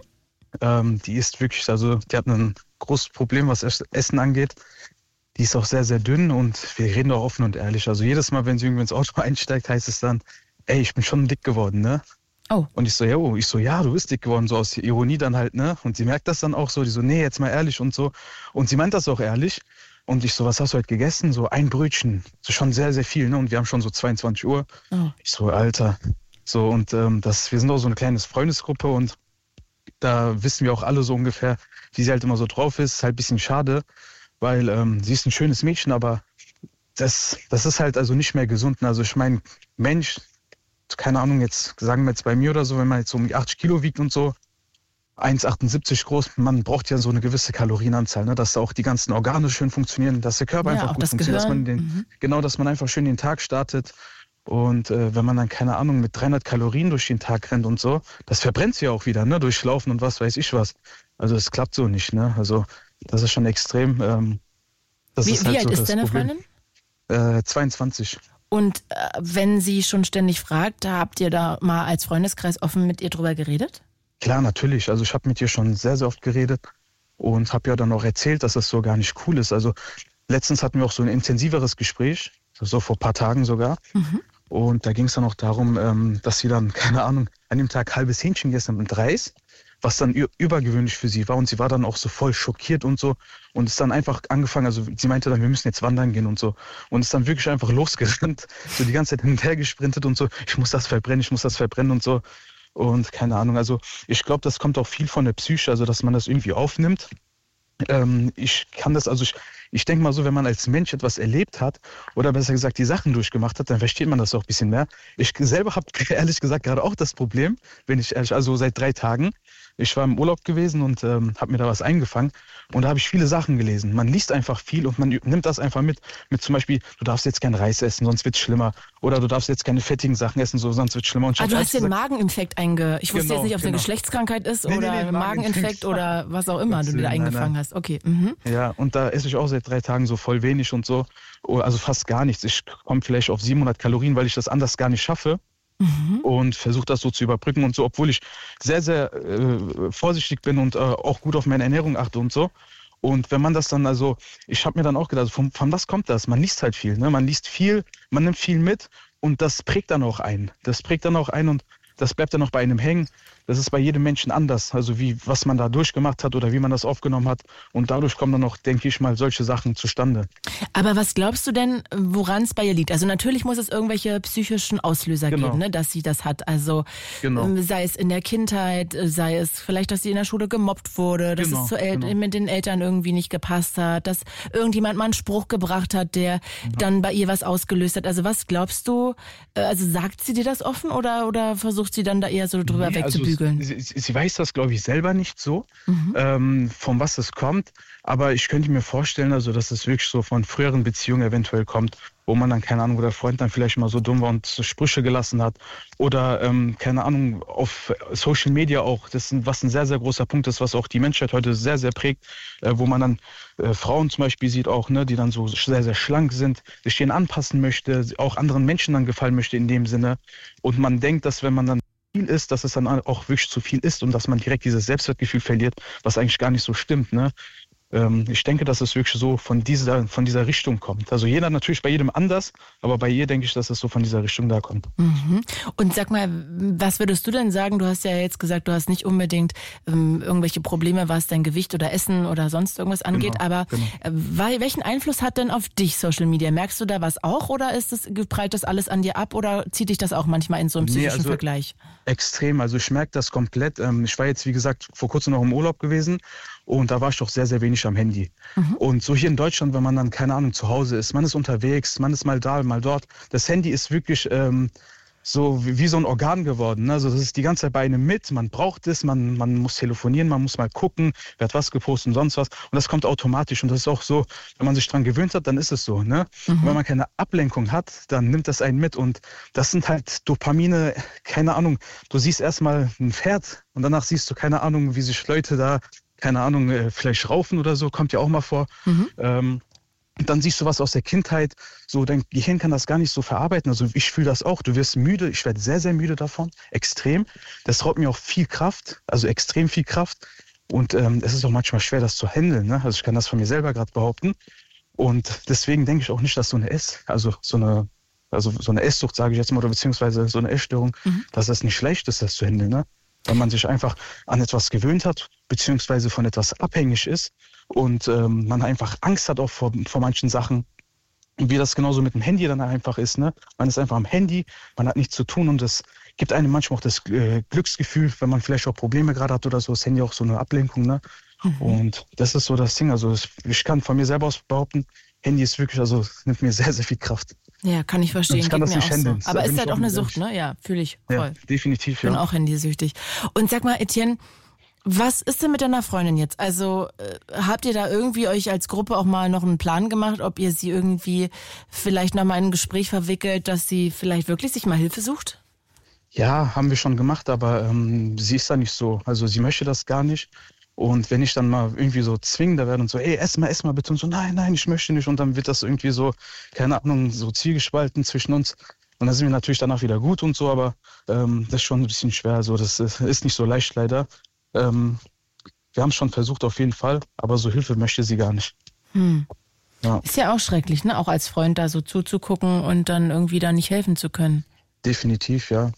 Die ist wirklich, also die hat ein großes Problem, was Essen angeht. Die ist auch sehr, sehr dünn und wir reden auch offen und ehrlich. Also jedes Mal, wenn sie irgendwie ins Auto einsteigt, heißt es dann, ey, ich bin schon dick geworden, ne? Oh. Und ich so, ja, du bist dick geworden, so aus Ironie dann halt, ne? Und sie merkt das dann auch so, die so, nee, jetzt mal ehrlich und so. Und sie meint das auch ehrlich. Und ich so, was hast du heute gegessen? So ein Brötchen, so schon sehr, sehr viel, ne? Und wir haben schon so 22 Uhr. Oh. Ich so, Alter. So, und wir sind auch so eine kleine Freundesgruppe und da wissen wir auch alle so ungefähr, wie sie halt immer so drauf ist. Ist halt ein bisschen schade, weil sie ist ein schönes Mädchen, aber das ist halt also nicht mehr gesund. Also ich meine, Mensch, keine Ahnung, jetzt sagen wir jetzt bei mir oder so, wenn man jetzt so um die 80 Kilo wiegt und so, 1,78 groß, man braucht ja so eine gewisse Kalorienanzahl, ne, dass da auch die ganzen Organe schön funktionieren, dass der Körper einfach gut funktioniert, dass man einfach schön den Tag startet. Und wenn man dann, keine Ahnung, mit 300 Kalorien durch den Tag rennt und so, das verbrennt sie ja auch wieder, ne, durch Laufen und was weiß ich was. Also es klappt so nicht, ne, also das ist schon extrem. Wie alt ist deine Freundin? 22. Und wenn sie schon ständig fragt, habt ihr da mal als Freundeskreis offen mit ihr drüber geredet? Klar, natürlich. Also ich habe mit ihr schon sehr, sehr oft geredet und habe ja dann auch erzählt, dass das so gar nicht cool ist. Also letztens hatten wir auch so ein intensiveres Gespräch, so vor ein paar Tagen sogar. Und da ging es dann auch darum, dass sie dann, keine Ahnung, an dem Tag halbes Hähnchen gegessen hat mit Reis, was dann übergewöhnlich für sie war. Und sie war dann auch so voll schockiert und so. Und ist dann einfach angefangen, also sie meinte dann, wir müssen jetzt wandern gehen und so. Und ist dann wirklich einfach losgerannt, so die ganze Zeit hin und her gesprintet und so. Ich muss das verbrennen und so. Und keine Ahnung, also ich glaube, das kommt auch viel von der Psyche, also dass man das irgendwie aufnimmt. Ich denke mal so, wenn man als Mensch etwas erlebt hat oder besser gesagt die Sachen durchgemacht hat, dann versteht man das auch ein bisschen mehr. Ich selber habe ehrlich gesagt gerade auch das Problem, also seit 3 Tagen. Ich war im Urlaub gewesen und habe mir da was eingefangen und da habe ich viele Sachen gelesen. Man liest einfach viel und man nimmt das einfach mit zum Beispiel, du darfst jetzt kein Reis essen, sonst wird's schlimmer. Oder du darfst jetzt keine fettigen Sachen essen, sonst wird's schlimmer. Und du hast den Mageninfekt Ich wusste jetzt nicht, ob es eine Geschlechtskrankheit ist oder ein Mageninfekt oder was auch immer du dir da eingefangen hast. Okay. Ja, und da esse ich auch seit 3 Tagen so voll wenig und so. Also fast gar nichts. Ich komme vielleicht auf 700 Kalorien, weil ich das anders gar nicht schaffe. Und versuche das so zu überbrücken und so, obwohl ich sehr, sehr vorsichtig bin und auch gut auf meine Ernährung achte und so. Und wenn man das dann, also ich habe mir dann auch gedacht, von was kommt das? Man liest halt viel, ne? Man liest viel, man nimmt viel mit und das prägt dann auch ein. Und das bleibt dann auch bei einem hängen. Das ist bei jedem Menschen anders, also was man da durchgemacht hat oder wie man das aufgenommen hat. Und dadurch kommen dann auch, denke ich mal, solche Sachen zustande. Aber was glaubst du denn, woran es bei ihr liegt? Also natürlich muss es irgendwelche psychischen Auslöser geben, ne, dass sie das hat. Also sei es in der Kindheit, sei es vielleicht, dass sie in der Schule gemobbt wurde, dass es mit den Eltern irgendwie nicht gepasst hat, dass irgendjemand mal einen Spruch gebracht hat, der dann bei ihr was ausgelöst hat. Also was glaubst du, also sagt sie dir das offen oder versucht sie dann da eher so drüber wegzubügeln? Sie weiß das, glaube ich, selber nicht so, von was es kommt. Aber ich könnte mir vorstellen, also dass es wirklich so von früheren Beziehungen eventuell kommt, wo man dann, keine Ahnung, wo der Freund dann vielleicht mal so dumm war und so Sprüche gelassen hat. Oder, keine Ahnung, auf Social Media auch, was ein sehr, sehr großer Punkt ist, was auch die Menschheit heute sehr, sehr prägt, wo man dann Frauen zum Beispiel sieht auch, ne, die dann so sehr, sehr schlank sind, sich denen anpassen möchte, auch anderen Menschen dann gefallen möchte in dem Sinne. Und man denkt, dass wenn man dann viel ist, dass es dann auch wirklich zu viel ist und dass man direkt dieses Selbstwertgefühl verliert, was eigentlich gar nicht so stimmt, ne? Ich denke, dass es wirklich so von dieser Richtung kommt. Also jeder natürlich bei jedem anders, aber bei ihr denke ich, dass es so von dieser Richtung da kommt. Und sag mal, was würdest du denn sagen? Du hast ja jetzt gesagt, du hast nicht unbedingt irgendwelche Probleme, was dein Gewicht oder Essen oder sonst irgendwas angeht, aber welchen Einfluss hat denn auf dich Social Media? Merkst du da was auch oder prallt das alles an dir ab oder zieht dich das auch manchmal in so einen psychischen Vergleich? Extrem, also ich merke das komplett. Ich war jetzt, wie gesagt, vor kurzem noch im Urlaub gewesen und da war ich doch sehr, sehr wenig am Handy. Und so hier in Deutschland, wenn man dann, keine Ahnung, zu Hause ist, man ist unterwegs, man ist mal da, mal dort. Das Handy ist wirklich so wie so ein Organ geworden. Ne? Also das ist die ganze Zeit bei einem mit, man braucht es, man muss telefonieren, man muss mal gucken, wer hat was gepostet und sonst was. Und das kommt automatisch und das ist auch so, wenn man sich dran gewöhnt hat, dann ist es so. Ne? Und wenn man keine Ablenkung hat, dann nimmt das einen mit und das sind halt Dopamine, keine Ahnung. Du siehst erstmal ein Pferd und danach siehst du, keine Ahnung, wie sich Leute da, keine Ahnung, vielleicht raufen oder so, kommt ja auch mal vor. Dann siehst du was aus der Kindheit, so dein Gehirn kann das gar nicht so verarbeiten. Also ich fühle das auch, du wirst müde, ich werde sehr, sehr müde davon, extrem. Das raubt mir auch viel Kraft, also extrem viel Kraft. Und es ist auch manchmal schwer, das zu handeln. Ne? Also ich kann das von mir selber gerade behaupten. Und deswegen denke ich auch nicht, dass so eine Esssucht, sage ich jetzt mal, oder beziehungsweise so eine Essstörung, dass das nicht leicht ist, das zu handeln. Ne? Weil man sich einfach an etwas gewöhnt hat, beziehungsweise von etwas abhängig ist und man einfach Angst hat auch vor manchen Sachen. Und wie das genauso mit dem Handy dann einfach ist, ne? Man ist einfach am Handy, man hat nichts zu tun und das gibt einem manchmal auch das Glücksgefühl, wenn man vielleicht auch Probleme gerade hat oder so, das Handy auch so eine Ablenkung, ne? Und das ist so das Ding, also ich kann von mir selber aus behaupten, Handy ist wirklich, also nimmt mir sehr, sehr viel Kraft. Ja, kann ich verstehen. Ich kann das nicht handeln. So. Aber ist halt auch eine Sucht, ne? Ja, fühle ich voll. Ja, definitiv, ja. Ich bin auch handysüchtig. Und sag mal, Etienne, was ist denn mit deiner Freundin jetzt? Also habt ihr da irgendwie euch als Gruppe auch mal noch einen Plan gemacht, ob ihr sie irgendwie vielleicht noch mal in ein Gespräch verwickelt, dass sie vielleicht wirklich sich mal Hilfe sucht? Ja, haben wir schon gemacht, aber sie ist da nicht so. Also sie möchte das gar nicht. Und wenn ich dann mal irgendwie so zwingender werde und so, ey, ess mal bitte und so, nein, ich möchte nicht. Und dann wird das irgendwie so, keine Ahnung, so zwiegespalten zwischen uns. Und dann sind wir natürlich danach wieder gut und so, aber das ist schon ein bisschen schwer. Also das ist nicht so leicht leider. Wir haben es schon versucht auf jeden Fall, aber so Hilfe möchte sie gar nicht. Ja. Ist ja auch schrecklich, ne? Auch als Freund da so zuzugucken und dann irgendwie da nicht helfen zu können. Definitiv, ja.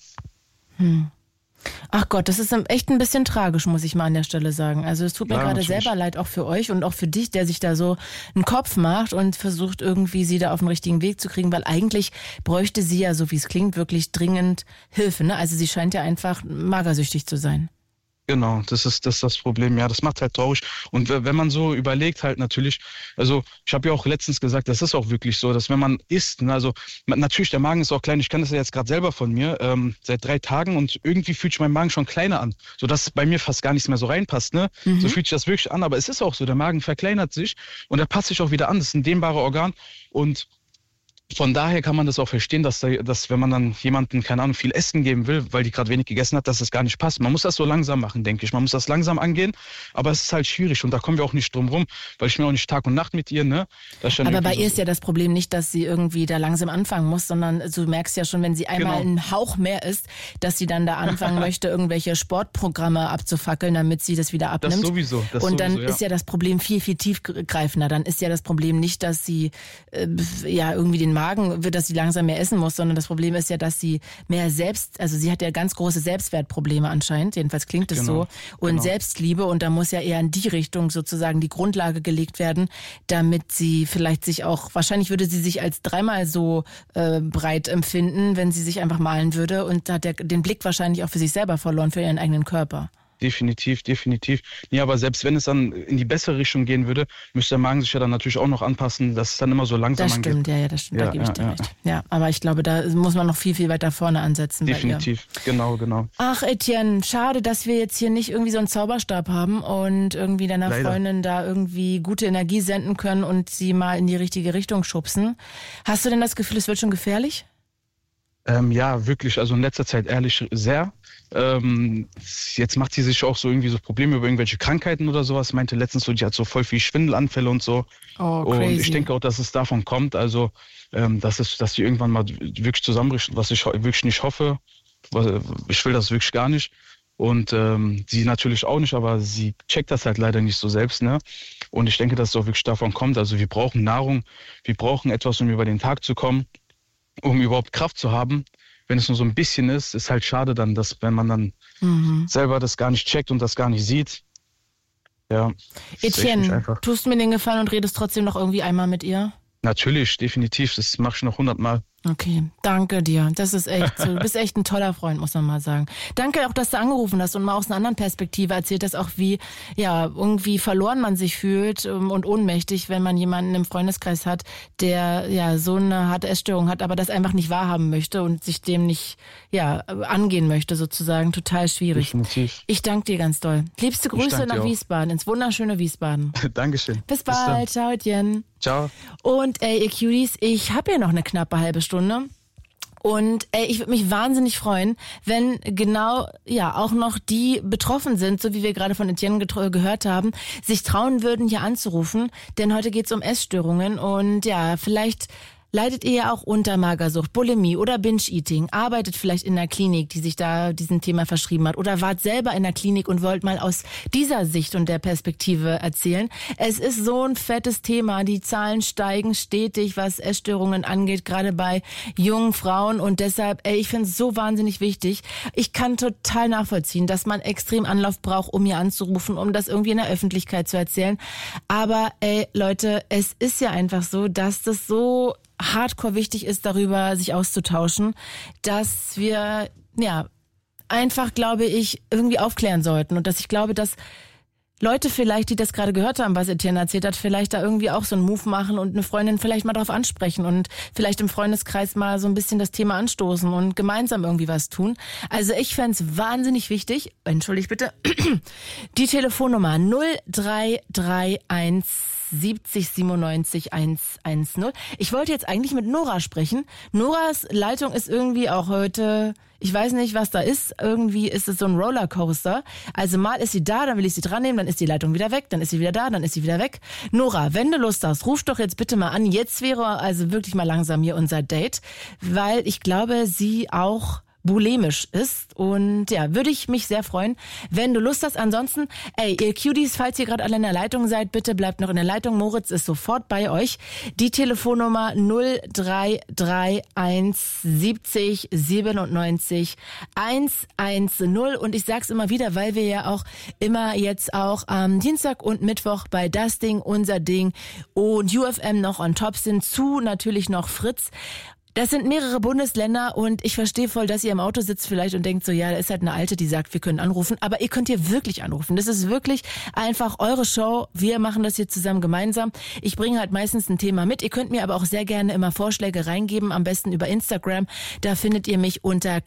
Ach Gott, das ist echt ein bisschen tragisch, muss ich mal an der Stelle sagen. Also es tut mir gerade selber leid, auch für euch und auch für dich, der sich da so einen Kopf macht und versucht irgendwie sie da auf den richtigen Weg zu kriegen, weil eigentlich bräuchte sie ja, so wie es klingt, wirklich dringend Hilfe, ne? Also sie scheint ja einfach magersüchtig zu sein. Genau, das ist das Problem. Ja, das macht halt traurig. Und wenn man so überlegt halt natürlich, also ich habe ja auch letztens gesagt, das ist auch wirklich so, dass wenn man isst, ne, also natürlich der Magen ist auch klein, ich kann das ja jetzt gerade selber von mir, seit 3 Tagen und irgendwie fühlt sich mein Magen schon kleiner an, sodass bei mir fast gar nichts mehr so reinpasst. Ne? So fühlt sich das wirklich an, aber es ist auch so, der Magen verkleinert sich und er passt sich auch wieder an, das ist ein dehnbarer Organ und von daher kann man das auch verstehen, dass wenn man dann jemanden, keine Ahnung, viel Essen geben will, weil die gerade wenig gegessen hat, dass das gar nicht passt. Man muss das so langsam machen, denke ich. Man muss das langsam angehen, aber es ist halt schwierig und da kommen wir auch nicht drum rum, weil ich mir auch nicht Tag und Nacht mit ihr, ne? Aber bei ihr ist ja das Problem nicht, dass sie irgendwie da langsam anfangen muss, sondern du merkst ja schon, wenn sie einmal ein Hauch mehr isst, dass sie dann da anfangen möchte, irgendwelche Sportprogramme abzufackeln, damit sie das wieder abnimmt. Das sowieso. Und dann ist ja das Problem viel, viel tiefgreifender. Dann ist ja das Problem nicht, dass sie irgendwie den Magen, dass sie langsam mehr essen muss, sondern das Problem ist ja, dass sie mehr also sie hat ja ganz große Selbstwertprobleme anscheinend, jedenfalls klingt es so, und Selbstliebe, und da muss ja eher in die Richtung sozusagen die Grundlage gelegt werden, damit sie vielleicht sich auch, wahrscheinlich würde sie sich als 3-mal so breit empfinden, wenn sie sich einfach malen würde, und hat den Blick wahrscheinlich auch für sich selber verloren, für ihren eigenen Körper. Definitiv. Nee, aber selbst wenn es dann in die bessere Richtung gehen würde, müsste der Magen sich ja dann natürlich auch noch anpassen, dass es dann immer so langsam angeht. Das stimmt, da gebe ich dir recht. Ja, aber ich glaube, da muss man noch viel, viel weiter vorne ansetzen. Definitiv, bei ihr. Genau. Ach, Etienne, schade, dass wir jetzt hier nicht irgendwie so einen Zauberstab haben und irgendwie deiner Freundin da irgendwie gute Energie senden können und sie mal in die richtige Richtung schubsen. Hast du denn das Gefühl, es wird schon gefährlich? Ja, wirklich. Also in letzter Zeit ehrlich sehr. Jetzt macht sie sich auch so irgendwie so Probleme über irgendwelche Krankheiten oder sowas. Meinte letztens so, die hat so voll viel Schwindelanfälle und so. Oh, crazy. Und ich denke auch, dass es davon kommt. Also, dass sie irgendwann mal wirklich zusammenbricht, was ich wirklich nicht hoffe. Ich will das wirklich gar nicht. Und sie natürlich auch nicht, aber sie checkt das halt leider nicht so selbst, ne? Und ich denke, dass es auch wirklich davon kommt. Also wir brauchen Nahrung, wir brauchen etwas, um über den Tag zu kommen, um überhaupt Kraft zu haben. Wenn es nur so ein bisschen ist halt schade dann, dass wenn man dann selber das gar nicht checkt und das gar nicht sieht. Ja. Etienne, tust mir den Gefallen und redest trotzdem noch irgendwie einmal mit ihr? Natürlich, definitiv. Das mache ich noch 100-mal. Okay, danke dir. Das ist echt so. Du bist echt ein toller Freund, muss man mal sagen. Danke auch, dass du angerufen hast und mal aus einer anderen Perspektive erzählt hast, auch wie irgendwie verloren man sich fühlt und ohnmächtig, wenn man jemanden im Freundeskreis hat, der so eine harte Essstörung hat, aber das einfach nicht wahrhaben möchte und sich dem nicht angehen möchte sozusagen. Total schwierig. Definitiv. Ich danke dir ganz doll. Liebste Grüße nach Wiesbaden, ins wunderschöne Wiesbaden. Dankeschön. Bis bald. Ciao, Etienne. Ciao. Und ihr Cuties, ich habe ja noch eine knappe halbe Stunde. Und ich würde mich wahnsinnig freuen, wenn genau auch noch die betroffen sind, so wie wir gerade von Etienne gehört haben, sich trauen würden, hier anzurufen. Denn heute geht's um Essstörungen und vielleicht leidet ihr ja auch unter Magersucht, Bulimie oder Binge-Eating, arbeitet vielleicht in einer Klinik, die sich da diesem Thema verschrieben hat, oder wart selber in der Klinik und wollt mal aus dieser Sicht und der Perspektive erzählen. Es ist so ein fettes Thema. Die Zahlen steigen stetig, was Essstörungen angeht, gerade bei jungen Frauen, und deshalb, ich finde es so wahnsinnig wichtig. Ich kann total nachvollziehen, dass man extrem Anlauf braucht, um hier anzurufen, um das irgendwie in der Öffentlichkeit zu erzählen. Aber Leute, es ist ja einfach so, dass das so hardcore wichtig ist, darüber sich auszutauschen, dass wir einfach, glaube ich, irgendwie aufklären sollten, und dass ich glaube, dass Leute vielleicht, die das gerade gehört haben, was Etienne erzählt hat, vielleicht da irgendwie auch so einen Move machen und eine Freundin vielleicht mal darauf ansprechen und vielleicht im Freundeskreis mal so ein bisschen das Thema anstoßen und gemeinsam irgendwie was tun. Also ich fände es wahnsinnig wichtig, entschuldigt bitte, die Telefonnummer 0331 70 97 110. Ich wollte jetzt eigentlich mit Nora sprechen. Noras Leitung ist irgendwie auch heute, ich weiß nicht, was da ist. Irgendwie ist es so ein Rollercoaster. Also mal ist sie da, dann will ich sie dran nehmen, dann ist die Leitung wieder weg, dann ist sie wieder da, dann ist sie wieder weg. Nora, wenn du Lust hast, ruf doch jetzt bitte mal an. Jetzt wäre also wirklich mal langsam hier unser Date, weil ich glaube, sie auch bulimisch ist, und würde ich mich sehr freuen, wenn du Lust hast. Ansonsten, ihr Cuties, falls ihr gerade alle in der Leitung seid, bitte bleibt noch in der Leitung. Moritz ist sofort bei euch. Die Telefonnummer 0331 70 97 110. Und ich sag's immer wieder, weil wir ja auch immer jetzt auch am Dienstag und Mittwoch bei Das Ding, Unser Ding und UFM noch on top sind, zu natürlich noch Fritz. Das sind mehrere Bundesländer, und ich verstehe voll, dass ihr im Auto sitzt vielleicht und denkt so, da ist halt eine Alte, die sagt, wir können anrufen. Aber ihr könnt hier wirklich anrufen. Das ist wirklich einfach eure Show. Wir machen das hier zusammen gemeinsam. Ich bringe halt meistens ein Thema mit. Ihr könnt mir aber auch sehr gerne immer Vorschläge reingeben, am besten über Instagram. Da findet ihr mich unter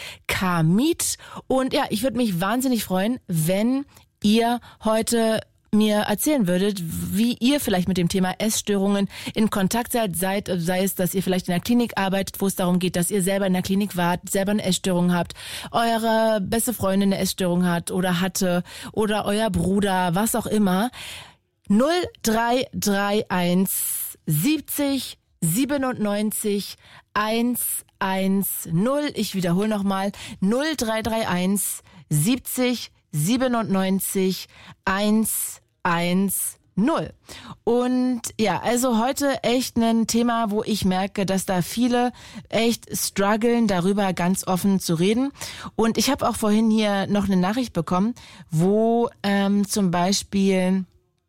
claudia.kmiet. Und ich würde mich wahnsinnig freuen, wenn ihr heute mir erzählen würdet, wie ihr vielleicht mit dem Thema Essstörungen in Kontakt seid, sei es, dass ihr vielleicht in der Klinik arbeitet, wo es darum geht, dass ihr selber in der Klinik wart, selber eine Essstörung habt, eure beste Freundin eine Essstörung hat oder hatte oder euer Bruder, was auch immer. 0331 70 97 110. Ich wiederhole nochmal 0331 70 97 110. Und ja, also heute echt ein Thema, wo ich merke, dass da viele echt strugglen, darüber ganz offen zu reden. Und ich habe auch vorhin hier noch eine Nachricht bekommen, wo zum Beispiel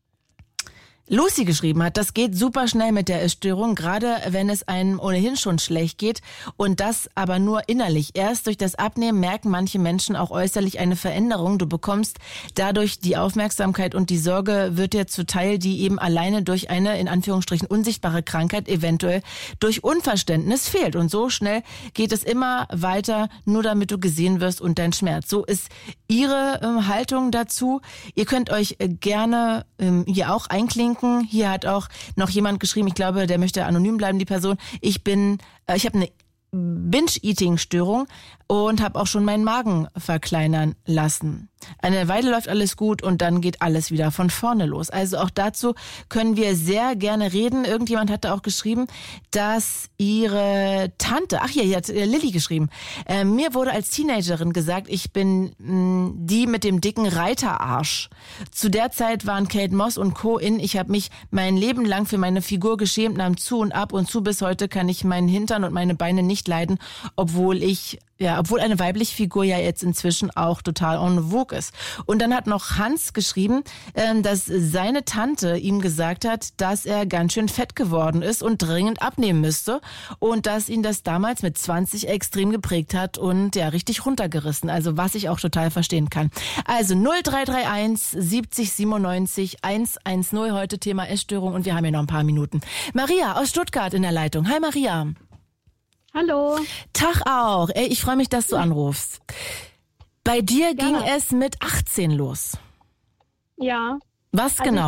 Lucy geschrieben hat, das geht super schnell mit der Essstörung, gerade wenn es einem ohnehin schon schlecht geht und das aber nur innerlich. Erst durch das Abnehmen merken manche Menschen auch äußerlich eine Veränderung. Du bekommst dadurch die Aufmerksamkeit und die Sorge wird dir zuteil, die eben alleine durch eine, in Anführungsstrichen, unsichtbare Krankheit eventuell durch Unverständnis fehlt. Und so schnell geht es immer weiter, nur damit du gesehen wirst und dein Schmerz. So ist ihre Haltung dazu. Ihr könnt euch gerne hier auch einklinken. Hier hat auch noch jemand geschrieben, ich glaube, der möchte anonym bleiben, die Person. Ich habe eine Binge-Eating-Störung und habe auch schon meinen Magen verkleinern lassen. Eine Weile läuft alles gut und dann geht alles wieder von vorne los. Also auch dazu können wir sehr gerne reden. Irgendjemand hatte auch geschrieben, dass ihre Tante, hier hat Lilly geschrieben, mir wurde als Teenagerin gesagt, ich bin die mit dem dicken Reiterarsch. Zu der Zeit waren Kate Moss und Co. in. Ich habe mich mein Leben lang für meine Figur geschämt, nahm zu und ab und zu. Bis heute kann ich meinen Hintern und meine Beine nicht leiden, obwohl eine weibliche Figur ja jetzt inzwischen auch total en vogue ist. Und dann hat noch Hans geschrieben, dass seine Tante ihm gesagt hat, dass er ganz schön fett geworden ist und dringend abnehmen müsste und dass ihn das damals mit 20 extrem geprägt hat und ja richtig runtergerissen. Also was ich auch total verstehen kann. Also 0331 70 97 110 heute Thema Essstörung und wir haben ja noch ein paar Minuten. Maria aus Stuttgart in der Leitung. Hi Maria. Hallo. Tag auch. Ey, ich freue mich, dass du anrufst. Bei dir ging es mit 18 los. Ja. Was genau?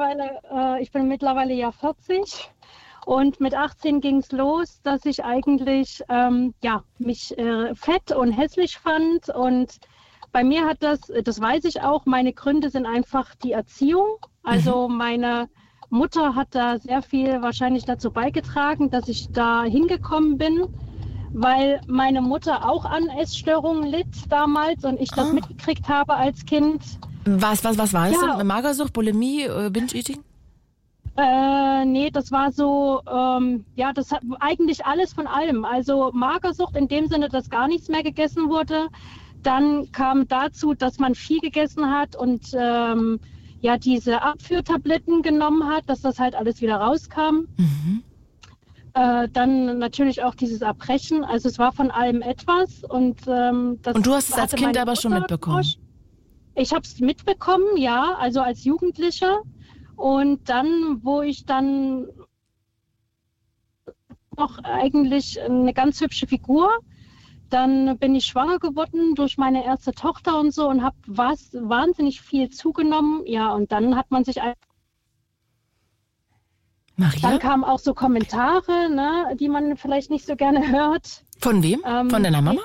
Ich bin mittlerweile ja 40 und mit 18 ging es los, dass ich eigentlich mich fett und hässlich fand und bei mir hat das weiß ich auch, meine Gründe sind einfach die Erziehung. Also meine Mutter hat da sehr viel wahrscheinlich dazu beigetragen, dass ich da hingekommen bin, weil meine Mutter auch an Essstörungen litt damals und ich das mitgekriegt habe als Kind. Was war es denn? Magersucht, Bulimie, Binge-Eating? Nee, das war so, das hat eigentlich alles von allem. Also Magersucht in dem Sinne, dass gar nichts mehr gegessen wurde. Dann kam dazu, dass man viel gegessen hat und diese Abführtabletten genommen hat, dass das halt alles wieder rauskam. Dann natürlich auch dieses Erbrechen. Also es war von allem etwas. Und du hast es als Kind aber schon mitbekommen? Ich habe es mitbekommen, ja, also als Jugendliche. Und dann, wo ich dann noch eigentlich eine ganz hübsche Figur, dann bin ich schwanger geworden durch meine erste Tochter und so und habe wahnsinnig viel zugenommen. Ja, und dann hat man sich Maria? Dann kamen auch so Kommentare, ne, die man vielleicht nicht so gerne hört. Von wem? Von deiner Mama?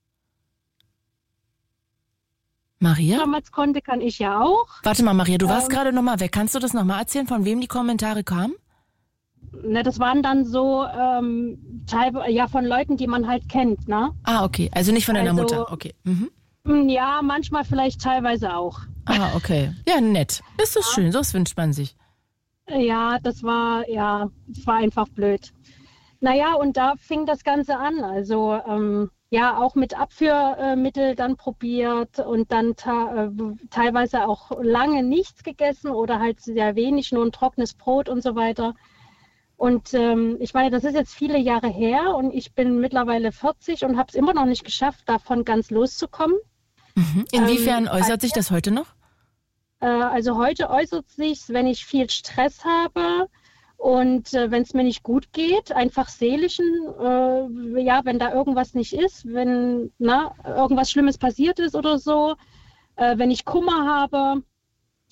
Maria? Damals kann ich ja auch. Warte mal, Maria, du warst gerade nochmal weg. Kannst du das nochmal erzählen, von wem die Kommentare kamen? Ne, das waren dann so von Leuten, die man halt kennt, ne? Ah, okay. Also nicht von deiner Mutter, okay. Ja, manchmal vielleicht teilweise auch. Ah, okay. Ja, nett. Ist das schön, so wünscht man sich. Ja, das war einfach blöd. Naja, und da fing das Ganze an. Also, auch mit Abführmittel dann probiert und dann teilweise auch lange nichts gegessen oder halt sehr wenig, nur ein trockenes Brot und so weiter. Und ich meine, das ist jetzt viele Jahre her und ich bin mittlerweile 40 und habe es immer noch nicht geschafft, davon ganz loszukommen. Inwiefern äußert sich das heute noch? Also heute äußert sich, wenn ich viel Stress habe und wenn es mir nicht gut geht, einfach seelischen, wenn da irgendwas nicht ist, wenn irgendwas Schlimmes passiert ist oder so, wenn ich Kummer habe,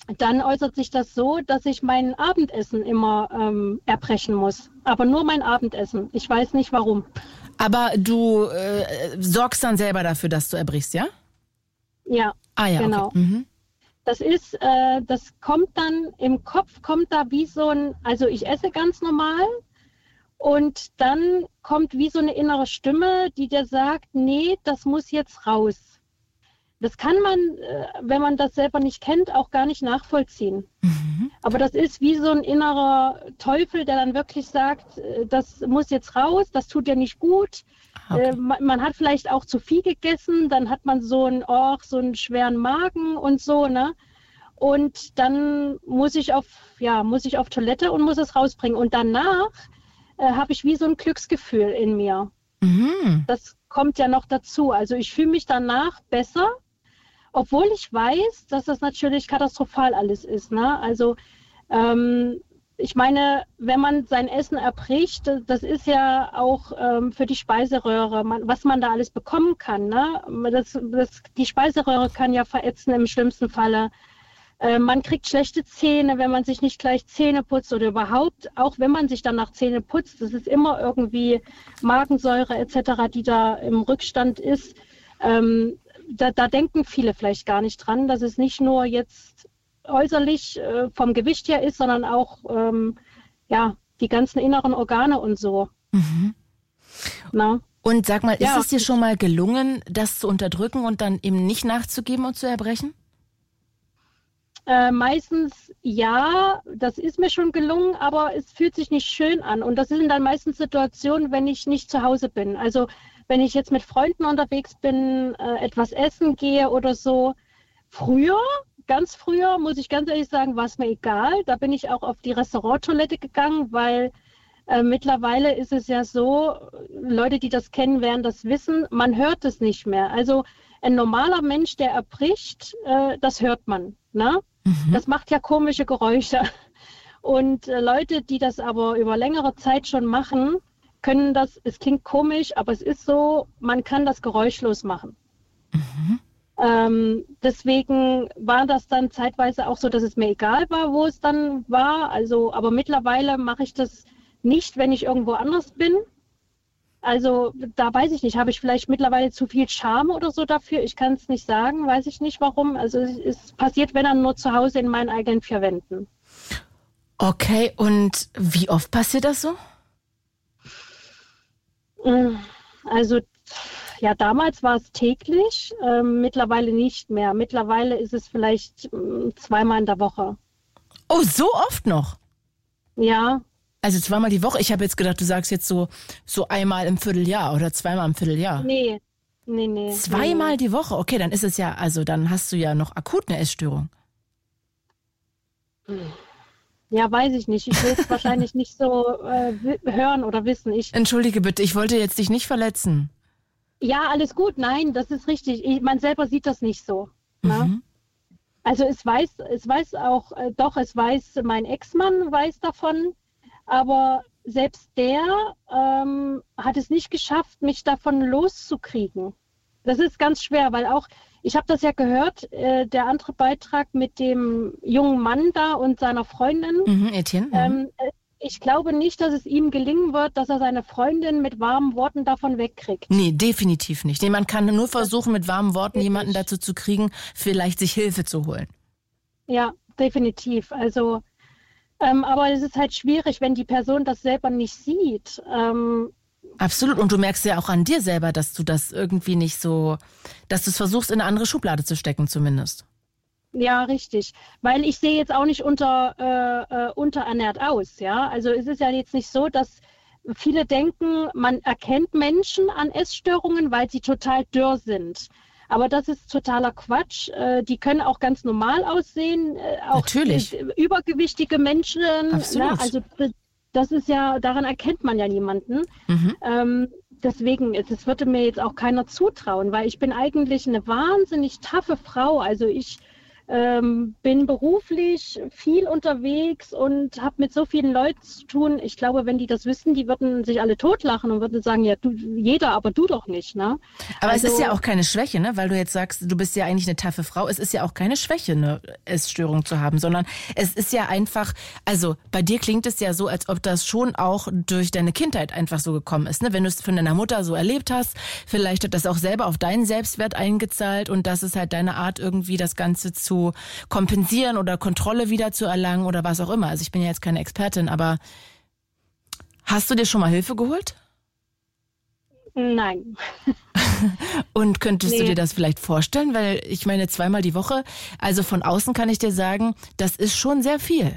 dann äußert sich das so, dass ich mein Abendessen immer erbrechen muss. Aber nur mein Abendessen. Ich weiß nicht warum. Aber du sorgst dann selber dafür, dass du erbrichst, ja? Ja, genau. Okay. Mhm. Das kommt dann, im Kopf kommt da wie so ein, also ich esse ganz normal und dann kommt wie so eine innere Stimme, die dir sagt, nee, das muss jetzt raus. Das kann man, wenn man das selber nicht kennt, auch gar nicht nachvollziehen. Mhm. Aber das ist wie so ein innerer Teufel, der dann wirklich sagt, das muss jetzt raus, das tut dir nicht gut. Okay. Man hat vielleicht auch zu viel gegessen, dann hat man so einen schweren Magen und so, ne? Und dann muss ich auf Toilette und muss es rausbringen. Und danach habe ich wie so ein Glücksgefühl in mir. Mhm. Das kommt ja noch dazu. Also ich fühle mich danach besser, obwohl ich weiß, dass das natürlich katastrophal alles ist, ne? Also ich meine, wenn man sein Essen erbricht, das ist ja auch für die Speiseröhre, was man da alles bekommen kann, ne? Die Speiseröhre kann ja verätzen im schlimmsten Falle. Man kriegt schlechte Zähne, wenn man sich nicht gleich Zähne putzt oder überhaupt, auch wenn man sich danach Zähne putzt, das ist immer irgendwie Magensäure etc., die da im Rückstand ist. Da denken viele vielleicht gar nicht dran, dass es nicht nur jetzt äußerlich vom Gewicht her ist, sondern auch die ganzen inneren Organe und so. Mhm. Na? Und sag mal, ist es dir schon mal gelungen, das zu unterdrücken und dann eben nicht nachzugeben und zu erbrechen? Meistens ja, das ist mir schon gelungen, aber es fühlt sich nicht schön an. Und das sind dann meistens Situationen, wenn ich nicht zu Hause bin. Also wenn ich jetzt mit Freunden unterwegs bin, etwas essen gehe oder so. Ganz früher, muss ich ganz ehrlich sagen, war es mir egal. Da bin ich auch auf die Restauranttoilette gegangen, weil mittlerweile ist es ja so, Leute, die das kennen, werden das wissen, man hört es nicht mehr. Also ein normaler Mensch, der erbricht, das hört man, ne? Mhm. Das macht ja komische Geräusche. Und Leute, die das aber über längere Zeit schon machen, können das, es klingt komisch, aber es ist so, man kann das geräuschlos machen. Mhm. Deswegen war das dann zeitweise auch so, dass es mir egal war, wo es dann war. Also, aber mittlerweile mache ich das nicht, wenn ich irgendwo anders bin. Also da weiß ich nicht, habe ich vielleicht mittlerweile zu viel Scham oder so dafür? Ich kann es nicht sagen, weiß ich nicht warum. Also es passiert, wenn dann nur zu Hause in meinen eigenen 4 Wänden. Okay, und wie oft passiert das so? Also ja, damals war es täglich, mittlerweile nicht mehr. Mittlerweile ist es vielleicht 2-mal in der Woche. Oh, so oft noch? Ja. Also 2-mal die Woche? Ich habe jetzt gedacht, du sagst jetzt so einmal im Vierteljahr oder 2-mal im Vierteljahr. Nee. 2-mal die Woche? Okay, dann ist es ja, also dann hast du ja noch akut eine Essstörung. Ja, weiß ich nicht. Ich will es wahrscheinlich nicht so hören oder wissen. Entschuldige bitte, ich wollte jetzt dich nicht verletzen. Ja, alles gut. Nein, das ist richtig. Man selber sieht das nicht so. Mhm. Also es weiß mein Ex-Mann weiß davon. Aber selbst der hat es nicht geschafft, mich davon loszukriegen. Das ist ganz schwer, weil auch, ich habe das ja gehört, der andere Beitrag mit dem jungen Mann da und seiner Freundin. Etienne. Ich glaube nicht, dass es ihm gelingen wird, dass er seine Freundin mit warmen Worten davon wegkriegt. Nee, definitiv nicht. Man kann nur versuchen, mit warmen Worten jemanden dazu zu kriegen, vielleicht sich Hilfe zu holen. Ja, definitiv. Also aber es ist halt schwierig, wenn die Person das selber nicht sieht. Absolut. Und du merkst ja auch an dir selber, dass du das irgendwie nicht so, dass du es versuchst, in eine andere Schublade zu stecken zumindest. Ja, richtig. Weil ich sehe jetzt auch nicht unterernährt aus. Ja, also es ist ja jetzt nicht so, dass viele denken, man erkennt Menschen an Essstörungen, weil sie total dürr sind. Aber das ist totaler Quatsch. Die können auch ganz normal aussehen. Auch natürlich. Übergewichtige Menschen. Absolut. Na, also das ist ja, daran erkennt man ja niemanden. Mhm. Deswegen, das würde mir jetzt auch keiner zutrauen, weil ich bin eigentlich eine wahnsinnig taffe Frau. Also ich bin beruflich viel unterwegs und habe mit so vielen Leuten zu tun. Ich glaube, wenn die das wüssten, die würden sich alle totlachen und würden sagen, ja, jeder, aber du doch nicht. Ne? Aber es ist ja auch keine Schwäche, ne? Weil du jetzt sagst, du bist ja eigentlich eine taffe Frau. Es ist ja auch keine Schwäche, eine Essstörung zu haben, sondern es ist ja einfach, also bei dir klingt es ja so, als ob das schon auch durch deine Kindheit einfach so gekommen ist. Ne? Wenn du es von deiner Mutter so erlebt hast, vielleicht hat das auch selber auf deinen Selbstwert eingezahlt und das ist halt deine Art, irgendwie das Ganze zu kompensieren oder Kontrolle wieder zu erlangen oder was auch immer. Also ich bin ja jetzt keine Expertin, aber hast du dir schon mal Hilfe geholt? Nein. Und könntest du dir das vielleicht vorstellen? Weil ich meine, 2-mal die Woche, also von außen kann ich dir sagen, das ist schon sehr viel.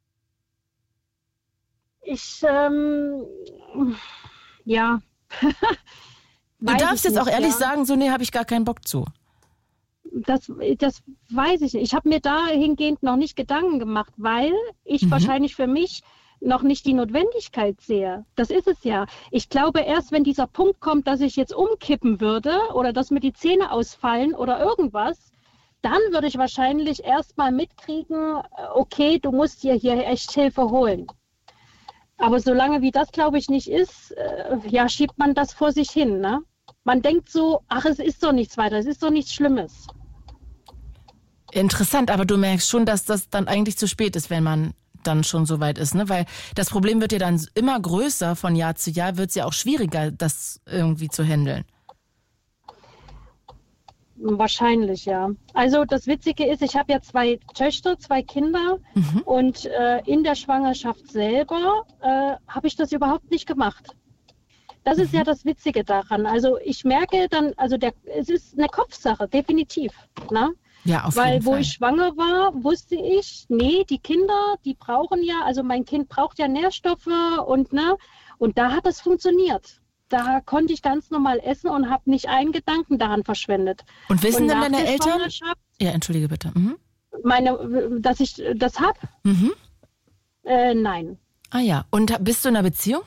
Ja. Du darfst jetzt auch ehrlich sagen, so nee, habe ich gar keinen Bock zu. Das weiß ich nicht. Ich habe mir dahingehend noch nicht Gedanken gemacht, weil ich wahrscheinlich für mich noch nicht die Notwendigkeit sehe. Das ist es ja. Ich glaube, erst wenn dieser Punkt kommt, dass ich jetzt umkippen würde oder dass mir die Zähne ausfallen oder irgendwas, dann würde ich wahrscheinlich erstmal mitkriegen, okay, du musst dir hier echt Hilfe holen. Aber solange wie das, glaube ich, nicht ist, schiebt man das vor sich hin, ne? Man denkt so, ach, es ist doch nichts weiter, es ist doch nichts Schlimmes. Interessant, aber du merkst schon, dass das dann eigentlich zu spät ist, wenn man dann schon so weit ist, ne? Weil das Problem wird ja dann immer größer von Jahr zu Jahr, wird es ja auch schwieriger, das irgendwie zu handeln. Wahrscheinlich, ja. Also das Witzige ist, ich habe ja 2 Töchter, 2 Kinder und in der Schwangerschaft selber habe ich das überhaupt nicht gemacht. Das ist ja das Witzige daran. Also ich merke dann, es ist eine Kopfsache, definitiv. Ne? Ja, auf jeden Weil wo Fall. ich schwanger war, wusste ich, nee, die Kinder, die brauchen ja, also mein Kind braucht ja Nährstoffe und da hat das funktioniert. Da konnte ich ganz normal essen und habe nicht einen Gedanken daran verschwendet. Und wissen und denn nach deine der Eltern? Schwangerschaft, Ja, entschuldige bitte. dass ich das habe? Nein. Ah ja, und bist du in einer Beziehung?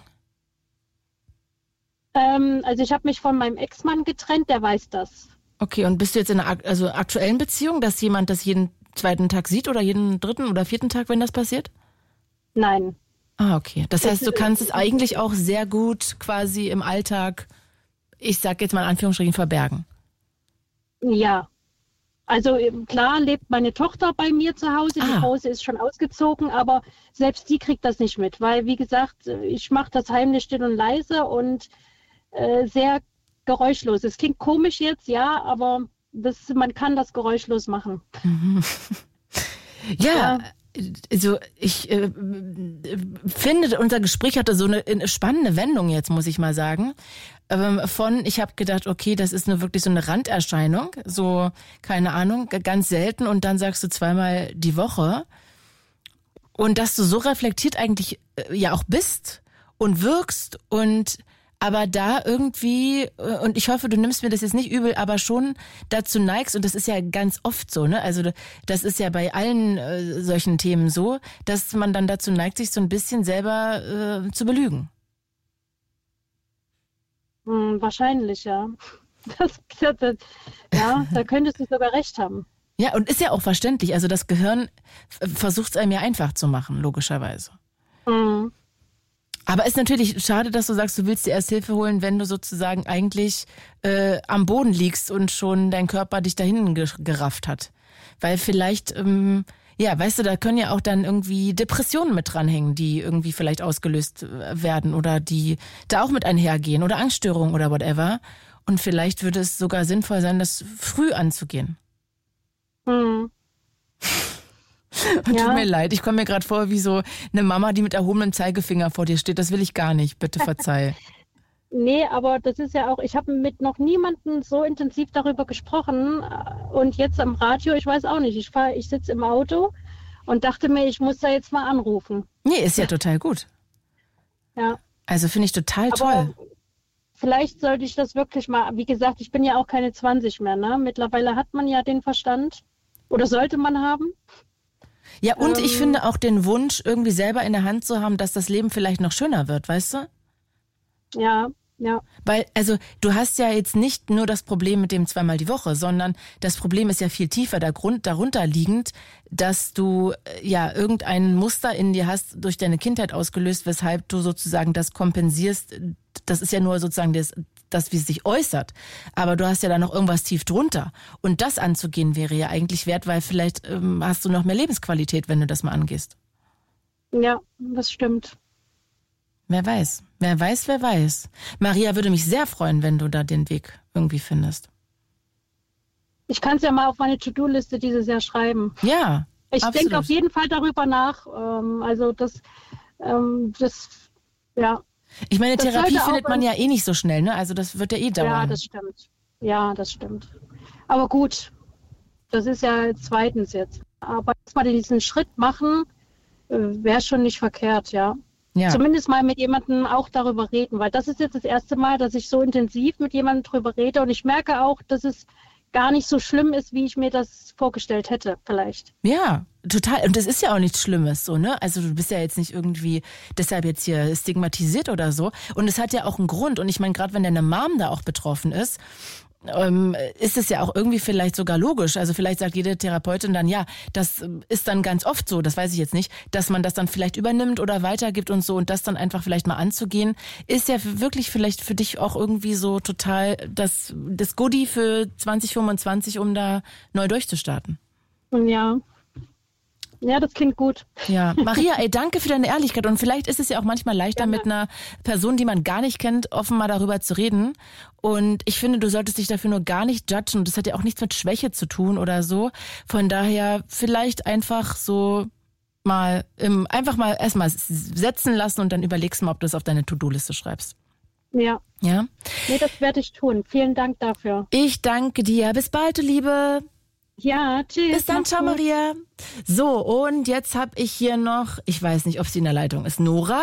Also ich habe mich von meinem Ex-Mann getrennt, der weiß das. Okay, und bist du jetzt in einer aktuellen Beziehung, dass jemand das jeden 2. Tag sieht oder jeden 3. oder 4. Tag, wenn das passiert? Nein. Ah, okay. Das heißt, du kannst es eigentlich auch sehr gut quasi im Alltag, ich sag jetzt mal in Anführungsstrichen, verbergen. Ja. Also klar lebt meine Tochter bei mir zu Hause, die Große ist schon ausgezogen, aber selbst die kriegt das nicht mit, weil wie gesagt, ich mache das heimlich still und leise und sehr geräuschlos. Es klingt komisch jetzt, ja, aber man kann das geräuschlos machen. Ja. Also ich finde, unser Gespräch hatte so eine spannende Wendung jetzt, muss ich mal sagen. Ich habe gedacht, okay, das ist wirklich so eine Randerscheinung, so, keine Ahnung, ganz selten und dann sagst du 2-mal die Woche. Und dass du so reflektiert eigentlich ja auch bist und wirkst und aber da irgendwie, und ich hoffe, du nimmst mir das jetzt nicht übel, aber schon dazu neigst, und das ist ja ganz oft so, ne? Also das ist ja bei allen solchen Themen so, dass man dann dazu neigt, sich so ein bisschen selber zu belügen. Wahrscheinlich, ja. Da könntest du sogar recht haben. Ja, und ist ja auch verständlich. Also das Gehirn versucht es einem ja einfach zu machen, logischerweise. Mhm. Aber ist natürlich schade, dass du sagst, du willst dir erst Hilfe holen, wenn du sozusagen eigentlich am Boden liegst und schon dein Körper dich dahin gerafft hat. Weil vielleicht, weißt du, da können ja auch dann irgendwie Depressionen mit dranhängen, die irgendwie vielleicht ausgelöst werden oder die da auch mit einhergehen oder Angststörungen oder whatever. Und vielleicht würde es sogar sinnvoll sein, das früh anzugehen. Mhm. Und tut mir leid, ich komme mir gerade vor wie so eine Mama, die mit erhobenem Zeigefinger vor dir steht. Das will ich gar nicht, bitte verzeih. Nee, aber das ist ja auch, ich habe mit noch niemandem so intensiv darüber gesprochen und jetzt am Radio, ich weiß auch nicht, ich sitze im Auto und dachte mir, ich muss da jetzt mal anrufen. Nee, ist ja total gut. Ja. Also finde ich total toll. Vielleicht sollte ich das wirklich mal, wie gesagt, ich bin ja auch keine 20 mehr, ne? Mittlerweile hat man ja den Verstand oder sollte man haben. Ja, und ich finde auch den Wunsch, irgendwie selber in der Hand zu haben, dass das Leben vielleicht noch schöner wird, weißt du? Ja, Ja. Weil, also du hast ja jetzt nicht nur das Problem mit dem 2-mal die Woche, sondern das Problem ist ja viel tiefer darunter liegend, dass du ja irgendein Muster in dir hast, durch deine Kindheit ausgelöst, weshalb du sozusagen das kompensierst. Das ist ja nur sozusagen das, wie es sich äußert. Aber du hast ja da noch irgendwas tief drunter. Und das anzugehen wäre ja eigentlich wert, weil vielleicht hast du noch mehr Lebensqualität, wenn du das mal angehst. Ja, das stimmt. Wer weiß. Wer weiß, wer weiß. Maria, würde mich sehr freuen, wenn du da den Weg irgendwie findest. Ich kann es ja mal auf meine To-Do-Liste dieses Jahr schreiben. Ja, ich denke auf jeden Fall darüber nach. Also das, ja. Ich meine, das Therapie findet man ja eh nicht so schnell, ne? Also das wird ja eh dauern. Ja, das stimmt. Ja, das stimmt. Aber gut, das ist ja zweitens jetzt. Aber erstmal diesen Schritt machen, wäre schon nicht verkehrt, ja. Ja. Zumindest mal mit jemandem auch darüber reden, weil das ist jetzt das erste Mal, dass ich so intensiv mit jemandem darüber rede und ich merke auch, dass es gar nicht so schlimm ist, wie ich mir das vorgestellt hätte, vielleicht. Ja, total. Und das ist ja auch nichts Schlimmes, so, ne? Also du bist ja jetzt nicht irgendwie deshalb jetzt hier stigmatisiert oder so. Und es hat ja auch einen Grund. Und ich meine, gerade wenn deine Mom da auch betroffen ist es ja auch irgendwie vielleicht sogar logisch. Also vielleicht sagt jede Therapeutin dann, ja, das ist dann ganz oft so, das weiß ich jetzt nicht, dass man das dann vielleicht übernimmt oder weitergibt und so und das dann einfach vielleicht mal anzugehen, ist ja wirklich vielleicht für dich auch irgendwie so total das Goodie für 2025, um da neu durchzustarten. Ja. Ja, das klingt gut. Ja, Maria, danke für deine Ehrlichkeit. Und vielleicht ist es ja auch manchmal leichter, mit einer Person, die man gar nicht kennt, offen mal darüber zu reden. Und ich finde, du solltest dich dafür nur gar nicht judgen. Und das hat ja auch nichts mit Schwäche zu tun oder so. Von daher vielleicht einfach so mal erstmal setzen lassen und dann überlegst mal, ob du es auf deine To-Do-Liste schreibst. Ja. Ja? Nee, das werde ich tun. Vielen Dank dafür. Ich danke dir. Bis bald, du Liebe. Ja, tschüss. Bis dann, ciao Maria. So, und jetzt habe ich hier noch, ich weiß nicht, ob sie in der Leitung ist, Nora?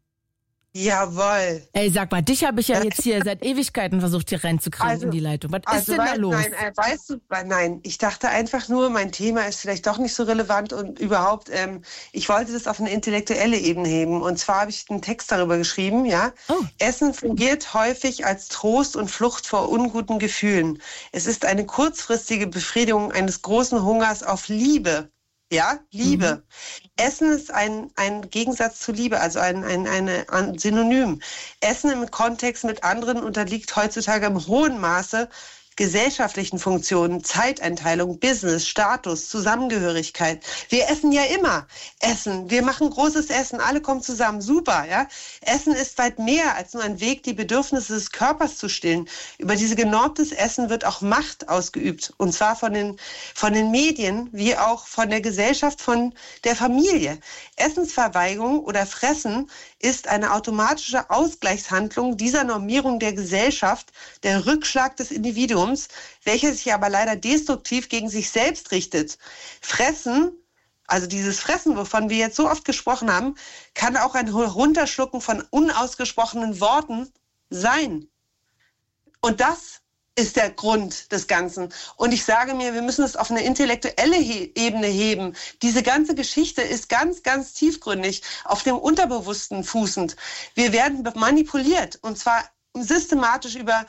Jawohl. Ey, sag mal, dich habe ich ja jetzt hier seit Ewigkeiten versucht, hier reinzukriegen in die Leitung. Was ist denn da los? Nein, ich dachte einfach nur, mein Thema ist vielleicht doch nicht so relevant und überhaupt, ich wollte das auf eine intellektuelle Ebene heben. Und zwar habe ich einen Text darüber geschrieben, ja. Oh. Essen fungiert häufig als Trost und Flucht vor unguten Gefühlen. Es ist eine kurzfristige Befriedigung eines großen Hungers auf Liebe. Ja, Liebe. Mhm. Essen ist ein Gegensatz zu Liebe, also ein Synonym. Essen im Kontext mit anderen unterliegt heutzutage im hohen Maße gesellschaftlichen Funktionen, Zeiteinteilung, Business, Status, Zusammengehörigkeit. Wir essen ja immer. Essen. Wir machen großes Essen. Alle kommen zusammen. Super, ja. Essen ist weit mehr als nur ein Weg, die Bedürfnisse des Körpers zu stillen. Über diese genormtes Essen wird auch Macht ausgeübt. Und zwar von den Medien, wie auch von der Gesellschaft, von der Familie. Essensverweigerung oder Fressen ist eine automatische Ausgleichshandlung dieser Normierung der Gesellschaft, der Rückschlag des Individuums, welcher sich aber leider destruktiv gegen sich selbst richtet. Fressen, also dieses Fressen, wovon wir jetzt so oft gesprochen haben, kann auch ein Herunterschlucken von unausgesprochenen Worten sein. Und das ist der Grund des Ganzen. Und ich sage mir, wir müssen es auf eine intellektuelle Ebene heben. Diese ganze Geschichte ist ganz, ganz tiefgründig, auf dem Unterbewussten fußend. Wir werden manipuliert, und zwar systematisch über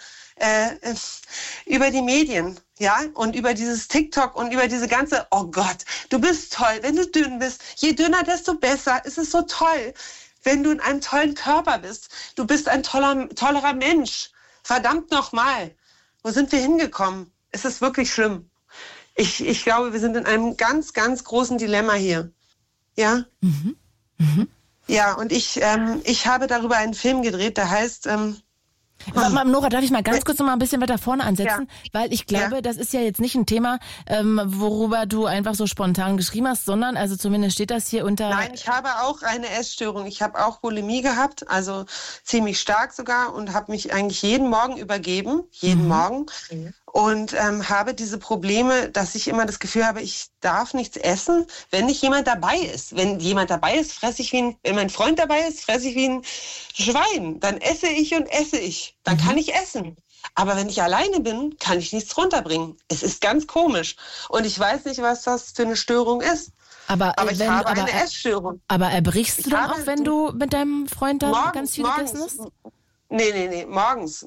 die Medien, ja, und über dieses TikTok und über diese ganze, oh Gott, du bist toll, wenn du dünn bist, je dünner, desto besser, es ist so toll, wenn du in einem tollen Körper bist, du bist ein tollerer Mensch, verdammt nochmal. Wo sind wir hingekommen? Es ist wirklich schlimm. Ich glaube, wir sind in einem ganz, ganz großen Dilemma hier. Ja? Mhm. Mhm. Ja, und ich habe darüber einen Film gedreht, der heißt... Nora, darf ich mal ganz kurz noch mal ein bisschen weiter vorne ansetzen? Ja. Weil ich glaube, das ist ja jetzt nicht ein Thema, worüber du einfach so spontan geschrieben hast, sondern, also zumindest steht das hier unter... Nein, ich habe auch eine Essstörung. Ich habe auch Bulimie gehabt, also ziemlich stark sogar, und habe mich eigentlich jeden Morgen übergeben, jeden Morgen. Mhm. Und habe diese Probleme, dass ich immer das Gefühl habe, ich darf nichts essen, wenn nicht jemand dabei ist. Wenn jemand dabei ist, wenn mein Freund dabei ist, fresse ich wie ein Schwein. Dann esse ich und esse ich. Dann kann ich essen. Aber wenn ich alleine bin, kann ich nichts runterbringen. Es ist ganz komisch. Und ich weiß nicht, was das für eine Störung ist. Aber ich habe eine Essstörung. Aber erbrichst du dann auch, wenn du mit deinem Freund da ganz viel gegessen hast? Nee. Morgens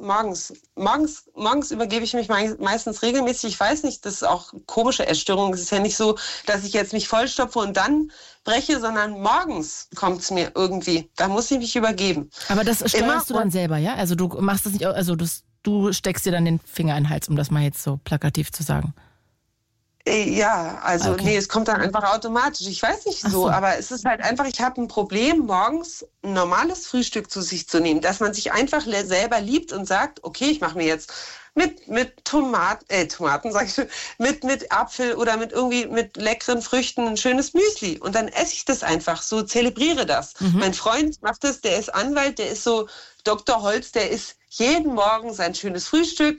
übergebe ich mich meistens regelmäßig. Ich weiß nicht, das ist auch komische Essstörung. Es ist ja nicht so, dass ich jetzt mich vollstopfe und dann breche, sondern morgens kommt es mir irgendwie. Da muss ich mich übergeben. Aber das steuerst du dann selber, ja? Also du machst das nicht, also du steckst dir dann den Finger in den Hals, um das mal jetzt so plakativ zu sagen. Ja, also okay. Nee, es kommt dann einfach automatisch. Ich weiß nicht so, aber es ist halt einfach, ich habe ein Problem, morgens ein normales Frühstück zu sich zu nehmen, dass man sich einfach selber liebt und sagt, okay, ich mache mir jetzt mit Tomaten, sag ich schon, mit Apfel oder mit leckeren Früchten ein schönes Müsli. Und dann esse ich das einfach so, zelebriere das. Mein Freund macht das, der ist Anwalt, der ist so Dr. Holz, der isst jeden Morgen sein schönes Frühstück,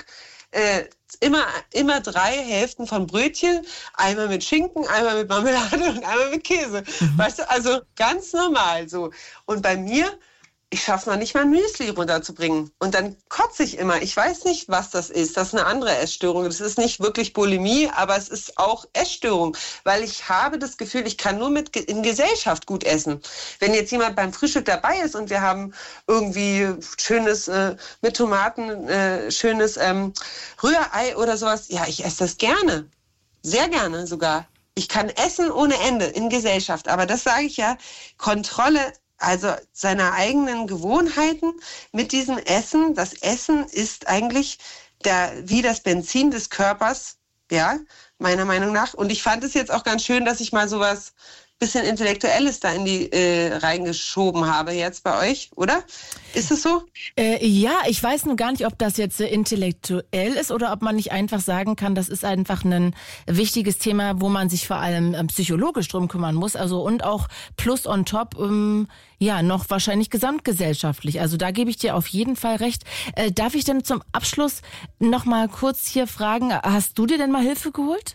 immer 3 Hälften von Brötchen, einmal mit Schinken, einmal mit Marmelade und einmal mit Käse. Weißt du, also ganz normal so. Und bei mir, ich schaffe noch nicht mal ein Müsli runterzubringen. Und dann kotze ich immer. Ich weiß nicht, was das ist. Das ist eine andere Essstörung. Das ist nicht wirklich Bulimie, aber es ist auch Essstörung. Weil ich habe das Gefühl, ich kann nur in Gesellschaft gut essen. Wenn jetzt jemand beim Frühstück dabei ist und wir haben irgendwie schönes, mit Tomaten, schönes Rührei oder sowas. Ja, ich esse das gerne. Sehr gerne sogar. Ich kann essen ohne Ende in Gesellschaft. Aber das sage ich ja, Kontrolle, also seine eigenen Gewohnheiten mit diesem Essen. Das Essen ist eigentlich wie das Benzin des Körpers, ja, meiner Meinung nach. Und ich fand es jetzt auch ganz schön, dass ich mal sowas bisschen Intellektuelles da in die reingeschoben habe jetzt bei euch, oder? Ist es so? Ja, ich weiß nur gar nicht, ob das jetzt intellektuell ist oder ob man nicht einfach sagen kann, das ist einfach ein wichtiges Thema, wo man sich vor allem psychologisch drum kümmern muss. Also und auch plus on top, noch wahrscheinlich gesamtgesellschaftlich. Also da gebe ich dir auf jeden Fall recht. Darf ich denn zum Abschluss noch mal kurz hier fragen, hast du dir denn mal Hilfe geholt?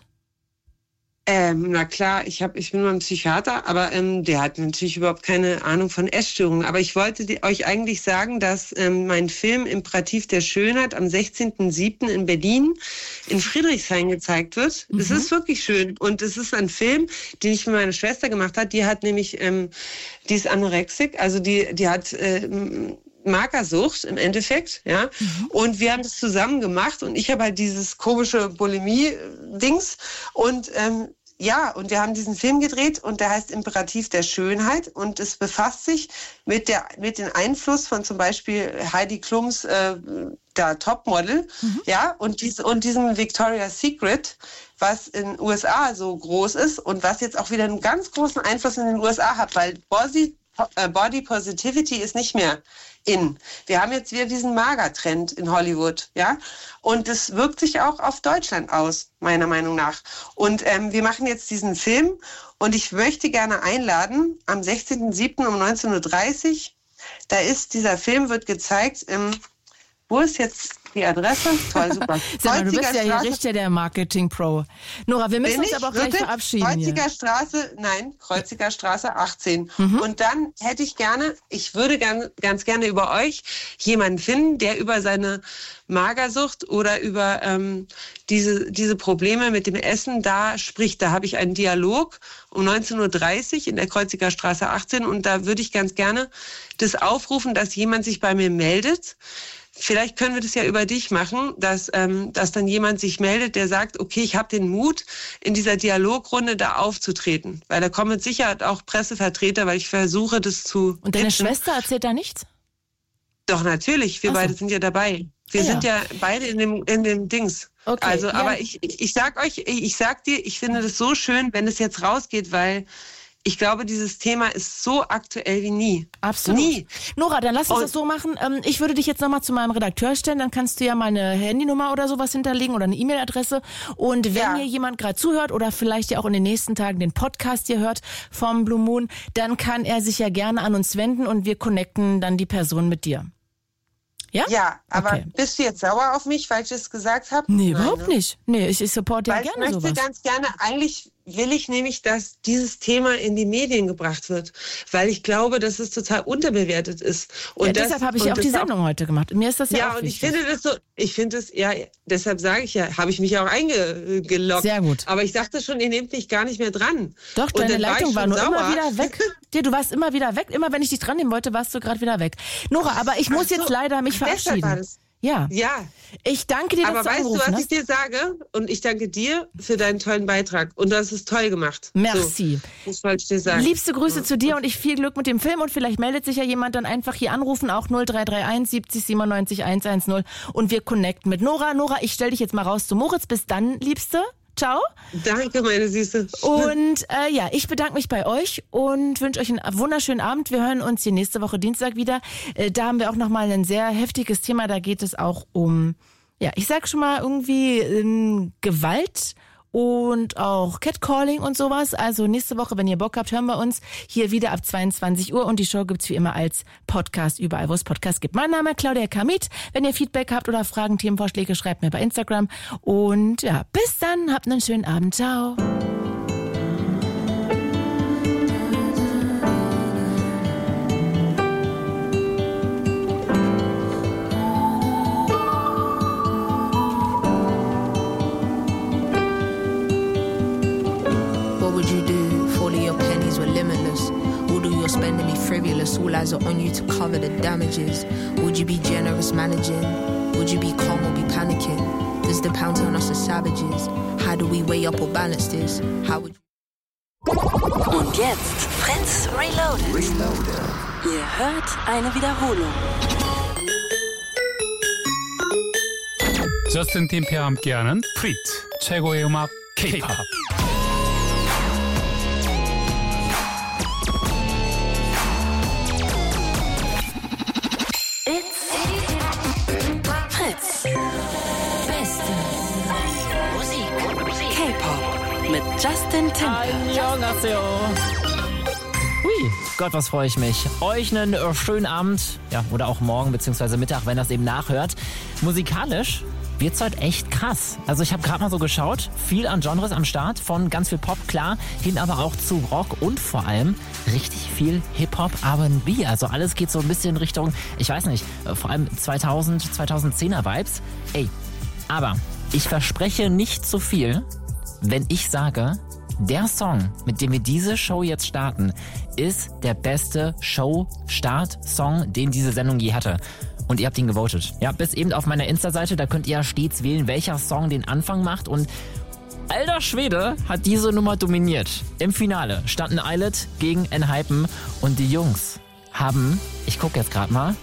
Na klar, ich bin mal ein Psychiater, aber der hat natürlich überhaupt keine Ahnung von Essstörungen. Aber ich wollte euch eigentlich sagen, dass mein Film Imperativ der Schönheit am 16.07. in Berlin in Friedrichshain gezeigt wird. Es ist wirklich schön und es ist ein Film, den ich mit meiner Schwester gemacht habe. Die hat nämlich, die ist Anorexik, also die hat Magersucht im Endeffekt, ja. Und wir haben das zusammen gemacht und ich habe halt dieses komische Bulimie-Dings und und wir haben diesen Film gedreht und der heißt Imperativ der Schönheit und es befasst sich mit dem Einfluss von zum Beispiel Heidi Klums der Topmodel, ja, und diesem Victoria's Secret, was in den USA so groß ist und was jetzt auch wieder einen ganz großen Einfluss in den USA hat, weil Body Positivity ist nicht mehr in. Wir haben jetzt wieder diesen Magertrend in Hollywood, ja, und das wirkt sich auch auf Deutschland aus, meiner Meinung nach. Und wir machen jetzt diesen Film und ich möchte gerne einladen, am 16.07. um 19.30 Uhr, dieser Film wird gezeigt, wo ist jetzt die Adresse? Toll, super. Sag mal, du bist ja hier richtig der Marketing-Pro. Nora, wir müssen uns aber auch gleich verabschieden. Kreuziger Straße 18. Und dann hätte ich würde ganz gerne über euch jemanden finden, der über seine Magersucht oder über diese Probleme mit dem Essen da spricht. Da habe ich einen Dialog um 19.30 Uhr in der Kreuziger Straße 18 und da würde ich ganz gerne das aufrufen, dass jemand sich bei mir meldet. Vielleicht können wir das ja über dich machen, dass dann jemand sich meldet, der sagt, okay, ich habe den Mut, in dieser Dialogrunde da aufzutreten. Weil da kommen mit Sicherheit auch Pressevertreter, weil ich versuche, das zu... Und deine Schwester erzählt da nichts? Doch, natürlich. Wir beide sind ja dabei. Wir sind ja beide in dem Dings. Okay, also, aber ich sag dir, ich finde das so schön, wenn es jetzt rausgeht, weil... Ich glaube, dieses Thema ist so aktuell wie nie. Absolut. Nie. Nora, dann lass uns das so machen. Ich würde dich jetzt nochmal zu meinem Redakteur stellen, dann kannst du ja mal eine Handynummer oder sowas hinterlegen oder eine E-Mail-Adresse. Und wenn hier jemand gerade zuhört oder vielleicht ja auch in den nächsten Tagen den Podcast hier hört vom Blue Moon, dann kann er sich ja gerne an uns wenden und wir connecten dann die Person mit dir. Ja? Ja, aber bist du jetzt sauer auf mich, weil ich das gesagt habe? Nee, überhaupt nicht. Nee, ich supporte ja gerne sowas. Ich möchte ganz gerne, eigentlich will ich nämlich, dass dieses Thema in die Medien gebracht wird, weil ich glaube, dass es total unterbewertet ist. Und ja, deshalb habe ich ja auch die Sendung heute gemacht. Mir ist das ja auch und wichtig. ich finde es, deshalb sage ich ja, habe ich mich auch eingeloggt. Sehr gut. Aber ich dachte schon, ihr nehmt mich gar nicht mehr dran. Doch, deine Leitung war nur immer wieder weg. Du warst immer wieder weg. Immer wenn ich dich dran nehmen wollte, warst du gerade wieder weg. Nora, aber ich muss jetzt leider mich verabschieden. War das. Ja. Ich danke dir, dass aber du angerufen hast. Aber weißt du, was ich dir sage? Und ich danke dir für deinen tollen Beitrag. Und du hast es toll gemacht. Merci. So, das wollte ich dir sagen. Liebste Grüße zu dir und viel Glück mit dem Film. Und vielleicht meldet sich ja jemand dann einfach hier anrufen, auch 0331 70 97 110. Und wir connecten mit Nora. Nora, ich stelle dich jetzt mal raus zu Moritz. Bis dann, Liebste. Ciao. Danke, meine Süße. Und ich bedanke mich bei euch und wünsche euch einen wunderschönen Abend. Wir hören uns hier nächste Woche Dienstag wieder. Da haben wir auch nochmal ein sehr heftiges Thema. Da geht es auch um, ich sag schon mal irgendwie Gewalt und auch Catcalling und sowas. Also nächste Woche, wenn ihr Bock habt, hören wir uns hier wieder ab 22 Uhr. Und die Show gibt's wie immer als Podcast überall, wo es Podcasts gibt. Mein Name ist Claudia Kamit. Wenn ihr Feedback habt oder Fragen, Themenvorschläge, schreibt mir bei Instagram. Und bis dann. Habt einen schönen Abend. Ciao. Spending me frivolous, all eyes are on you to cover the damages. Would you be generous managing? Would you be calm or be panicking? Does the pound turn us to savages? How do we weigh up or balance this? How would Und jetzt Prince Reloaded. Ihr hört eine Wiederholung. 저스틴 팀피와 함께하는 프리츠 최고의 음악 K-pop. Mit Justin Timberlake. Annyeonghaseyo. Hui, Gott, was freue ich mich. Euch einen schönen Abend, oder auch morgen bzw. Mittag, wenn das eben nachhört. Musikalisch wird's heute echt krass. Also ich habe gerade mal so geschaut, viel an Genres am Start, von ganz viel Pop, klar, hin aber auch zu Rock und vor allem richtig viel Hip-Hop, R&B. Also alles geht so ein bisschen Richtung, ich weiß nicht, vor allem 2010er Vibes. Aber ich verspreche nicht zu viel, wenn ich sage, der Song, mit dem wir diese Show jetzt starten, ist der beste Show-Start-Song, den diese Sendung je hatte. Und ihr habt ihn gewotet. Ja, bis eben auf meiner Insta-Seite, da könnt ihr ja stets wählen, welcher Song den Anfang macht. Und alter Schwede hat diese Nummer dominiert. Im Finale standen Islet gegen Enhypen und die Jungs haben, ich gucke jetzt gerade mal,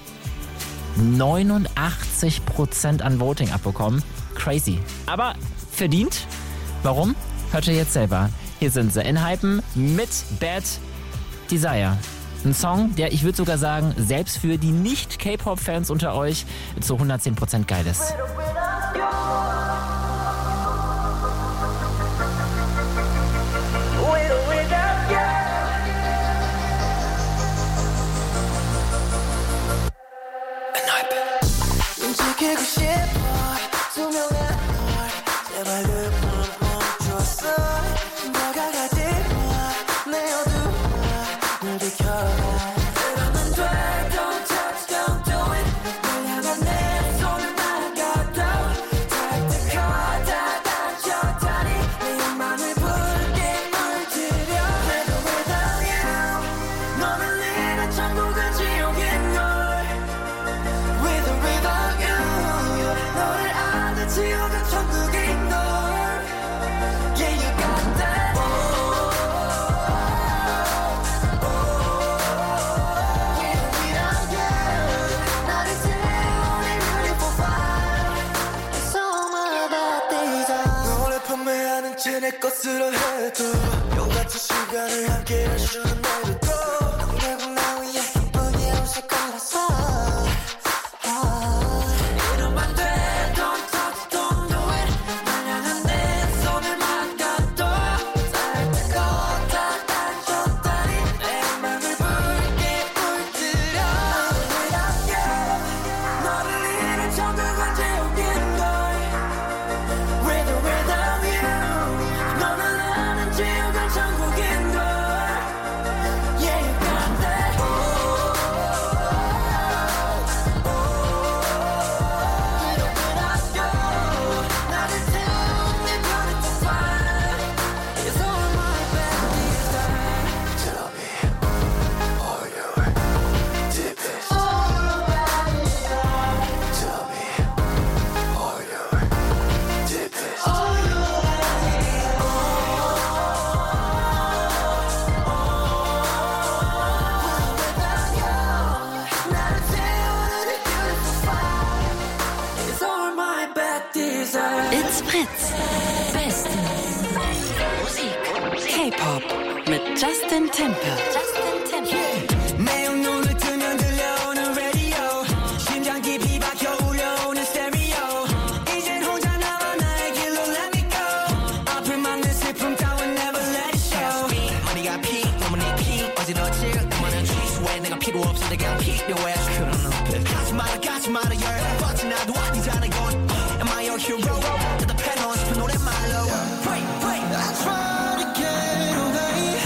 89% an Voting abbekommen. Crazy. Aber verdient. Warum? Hört ihr jetzt selber. Hier sind sie. Enhypen mit Bad Desire. Ein Song, der, ich würde sogar sagen, selbst für die Nicht-K-Pop-Fans unter euch zu 110% geil ist. 내 것으로 해도 용같은 시간을 함께 할 수는 없고 결국 나 위해 기쁘게 웃을 거라서 이러면 돼 Don't touch, don't do it 마냥한 내 손을 막아도 닿을 때껏 다 다쳤다니 내 맘을 붉게 물들여 Without you 너를 잃은 천국은 지옥인 걸 With or without you 너는 아는지 Fritz. Beste Musik. K-Pop mit Justin Timper. 매일 눈을 뜨면 들려오는 라디오 심장 깊이 박혀 울려오는 스테레오 이젠 혼자 남아 나의 길로 let me go 앞을 막는 슬픔 따윈 never let it show 머리가 픽 너무 네 픽 어지러질 그만한 취소해 내가 필요 없어 내가 필요해 가지 마라 열 뻗쳐나도 아니잖아 이건 Am I your hero 대답해 넌 싶은 노랫말로 Pray I try to get away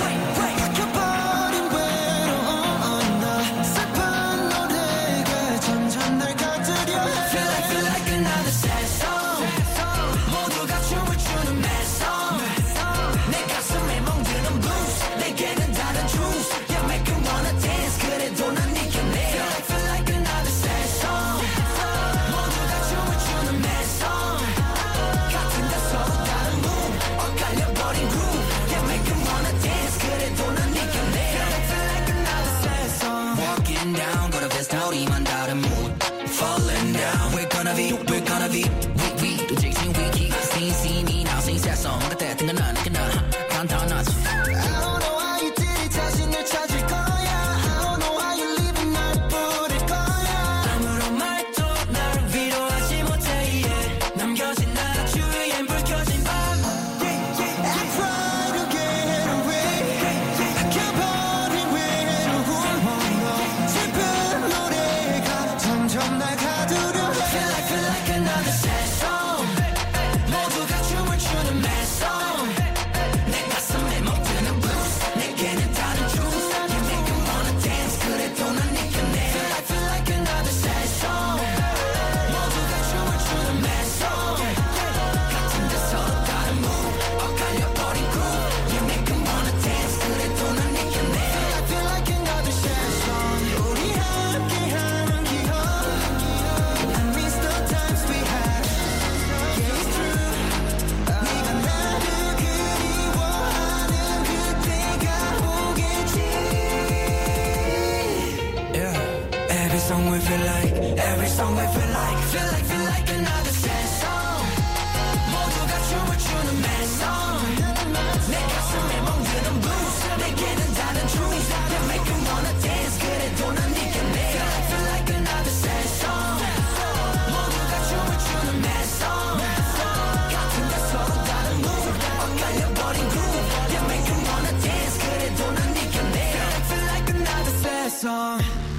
박혀버린 외로움 나 슬픈 노래가 점점 날 가두려 Feel like another sad song 모두가 춤을 추는 mad song 내 가슴에 멍드는 blues 내게는 다른 truth Yeah make you wanna dance 그래도 난 네 곁에 Feel like another sad song 모두가 춤을 추는 mad song 같은데 서로 다른 move 엇갈려버린 groove Yeah make you wanna dance 그래도 난 네 곁에 Feel like another sad song Walking down 걸어서 스토리만 다른 mood Falling down We're gonna be we 또 직진 위기 see me now sing sad song 그때 뜬 건 아니구나 간단하지 I don't know how you did it 다시 널 찾을 거야 I don't know how you live 날 부를 거야 아무런 말도 나를 위로하지 못해 yeah. 남겨진 나라 주위엔 불 켜진 밤 I try to get away 박혀버린 외로움 슬픈 노래가 점점 날 가두려 Feel like another sad song 모두가 춤을 추는 mad song 내 가슴에 멍드는 blues 내게는 다른 truth You make me wanna dance 그래도 난 네 곁에 Feel like another sad song 모두가 춤을 추는 mad song 같은데 서로 다른 move 엇갈려버린 groove You make me wanna dance 그래도 난 네 곁에 Feel like another sad song 우리 함께하는 기억 I miss the times we had Yeah it's true 네가 나를 그리워하는 그때가 오겠지 Yeah Every song we feel like Feel like another sad song 모두가 춤을 추는 mad song 내 가슴에 멍드는 blues 내게는 다른 truth Yeah make you wanna dance 그래도 난 네 곁에 Feel like another sad song 모두가 춤을 추는 mad song 같은데 서로 다른 move 엇갈려버린 groove Yeah make you wanna dance 그래도 난 네 곁에 Feel like another sad song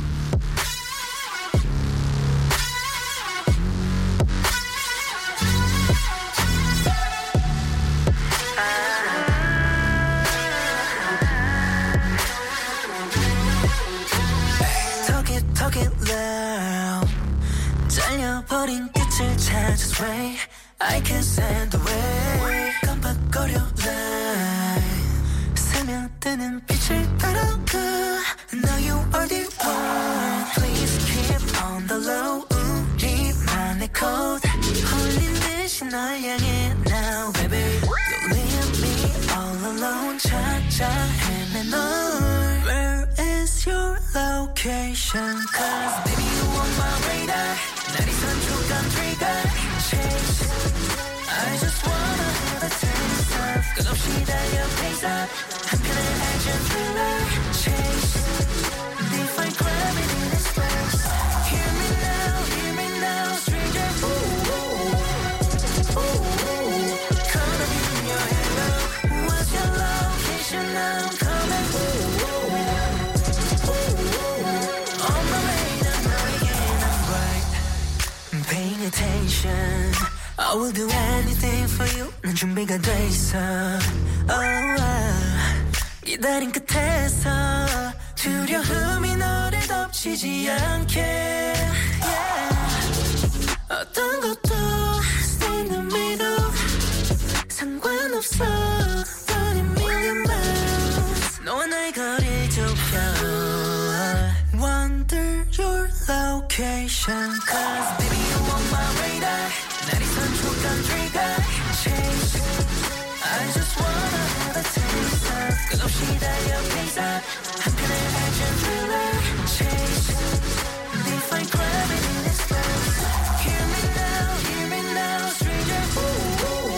Talk it loud 잘려버린 끝을 찾아 sway I can't stand away 깜빡거려 light 스며드는 빛을 따라가 Now you are the one Please keep on the low 우리만의 code 홀린 듯이 널 향해 now baby Don't leave me all alone 찾아 헤매 널 Where is your location Cause baby you on my radar 날이 선촉한 trigger Chase I just wanna have a taste of 끝없이 달려 pace up 한편의 action thriller Chase defy gravity in this place Hear me now stranger Caught up in your halo What's your location now I'm coming On my radar now again I'm right Paying attention I will do anything for you 난 준비가 돼 있어 기다린 끝에서 두려움이 너를 덮치지 않게 yeah. 어떤 것도 stay in the middle 상관없어 But a million miles 너와 나의 거리를 좁혀 Wonder your location Cause baby you on my radar 날이 선촉한 trigger Chase I just wanna have a taste of 끝없이 달려 pace up 한편의 action thriller Chase defy gravity in this place Hear me now stranger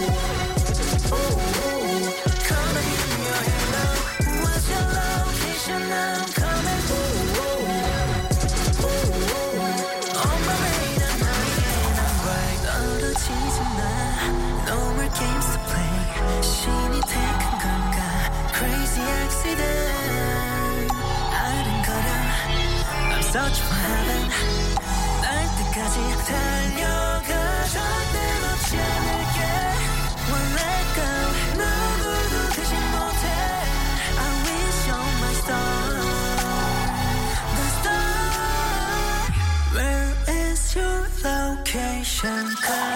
heaven 날 때까지 달려가 절대 놓지 않을게 Won't let go 누구도 대신 못해 I wish on my star The star Where is your location?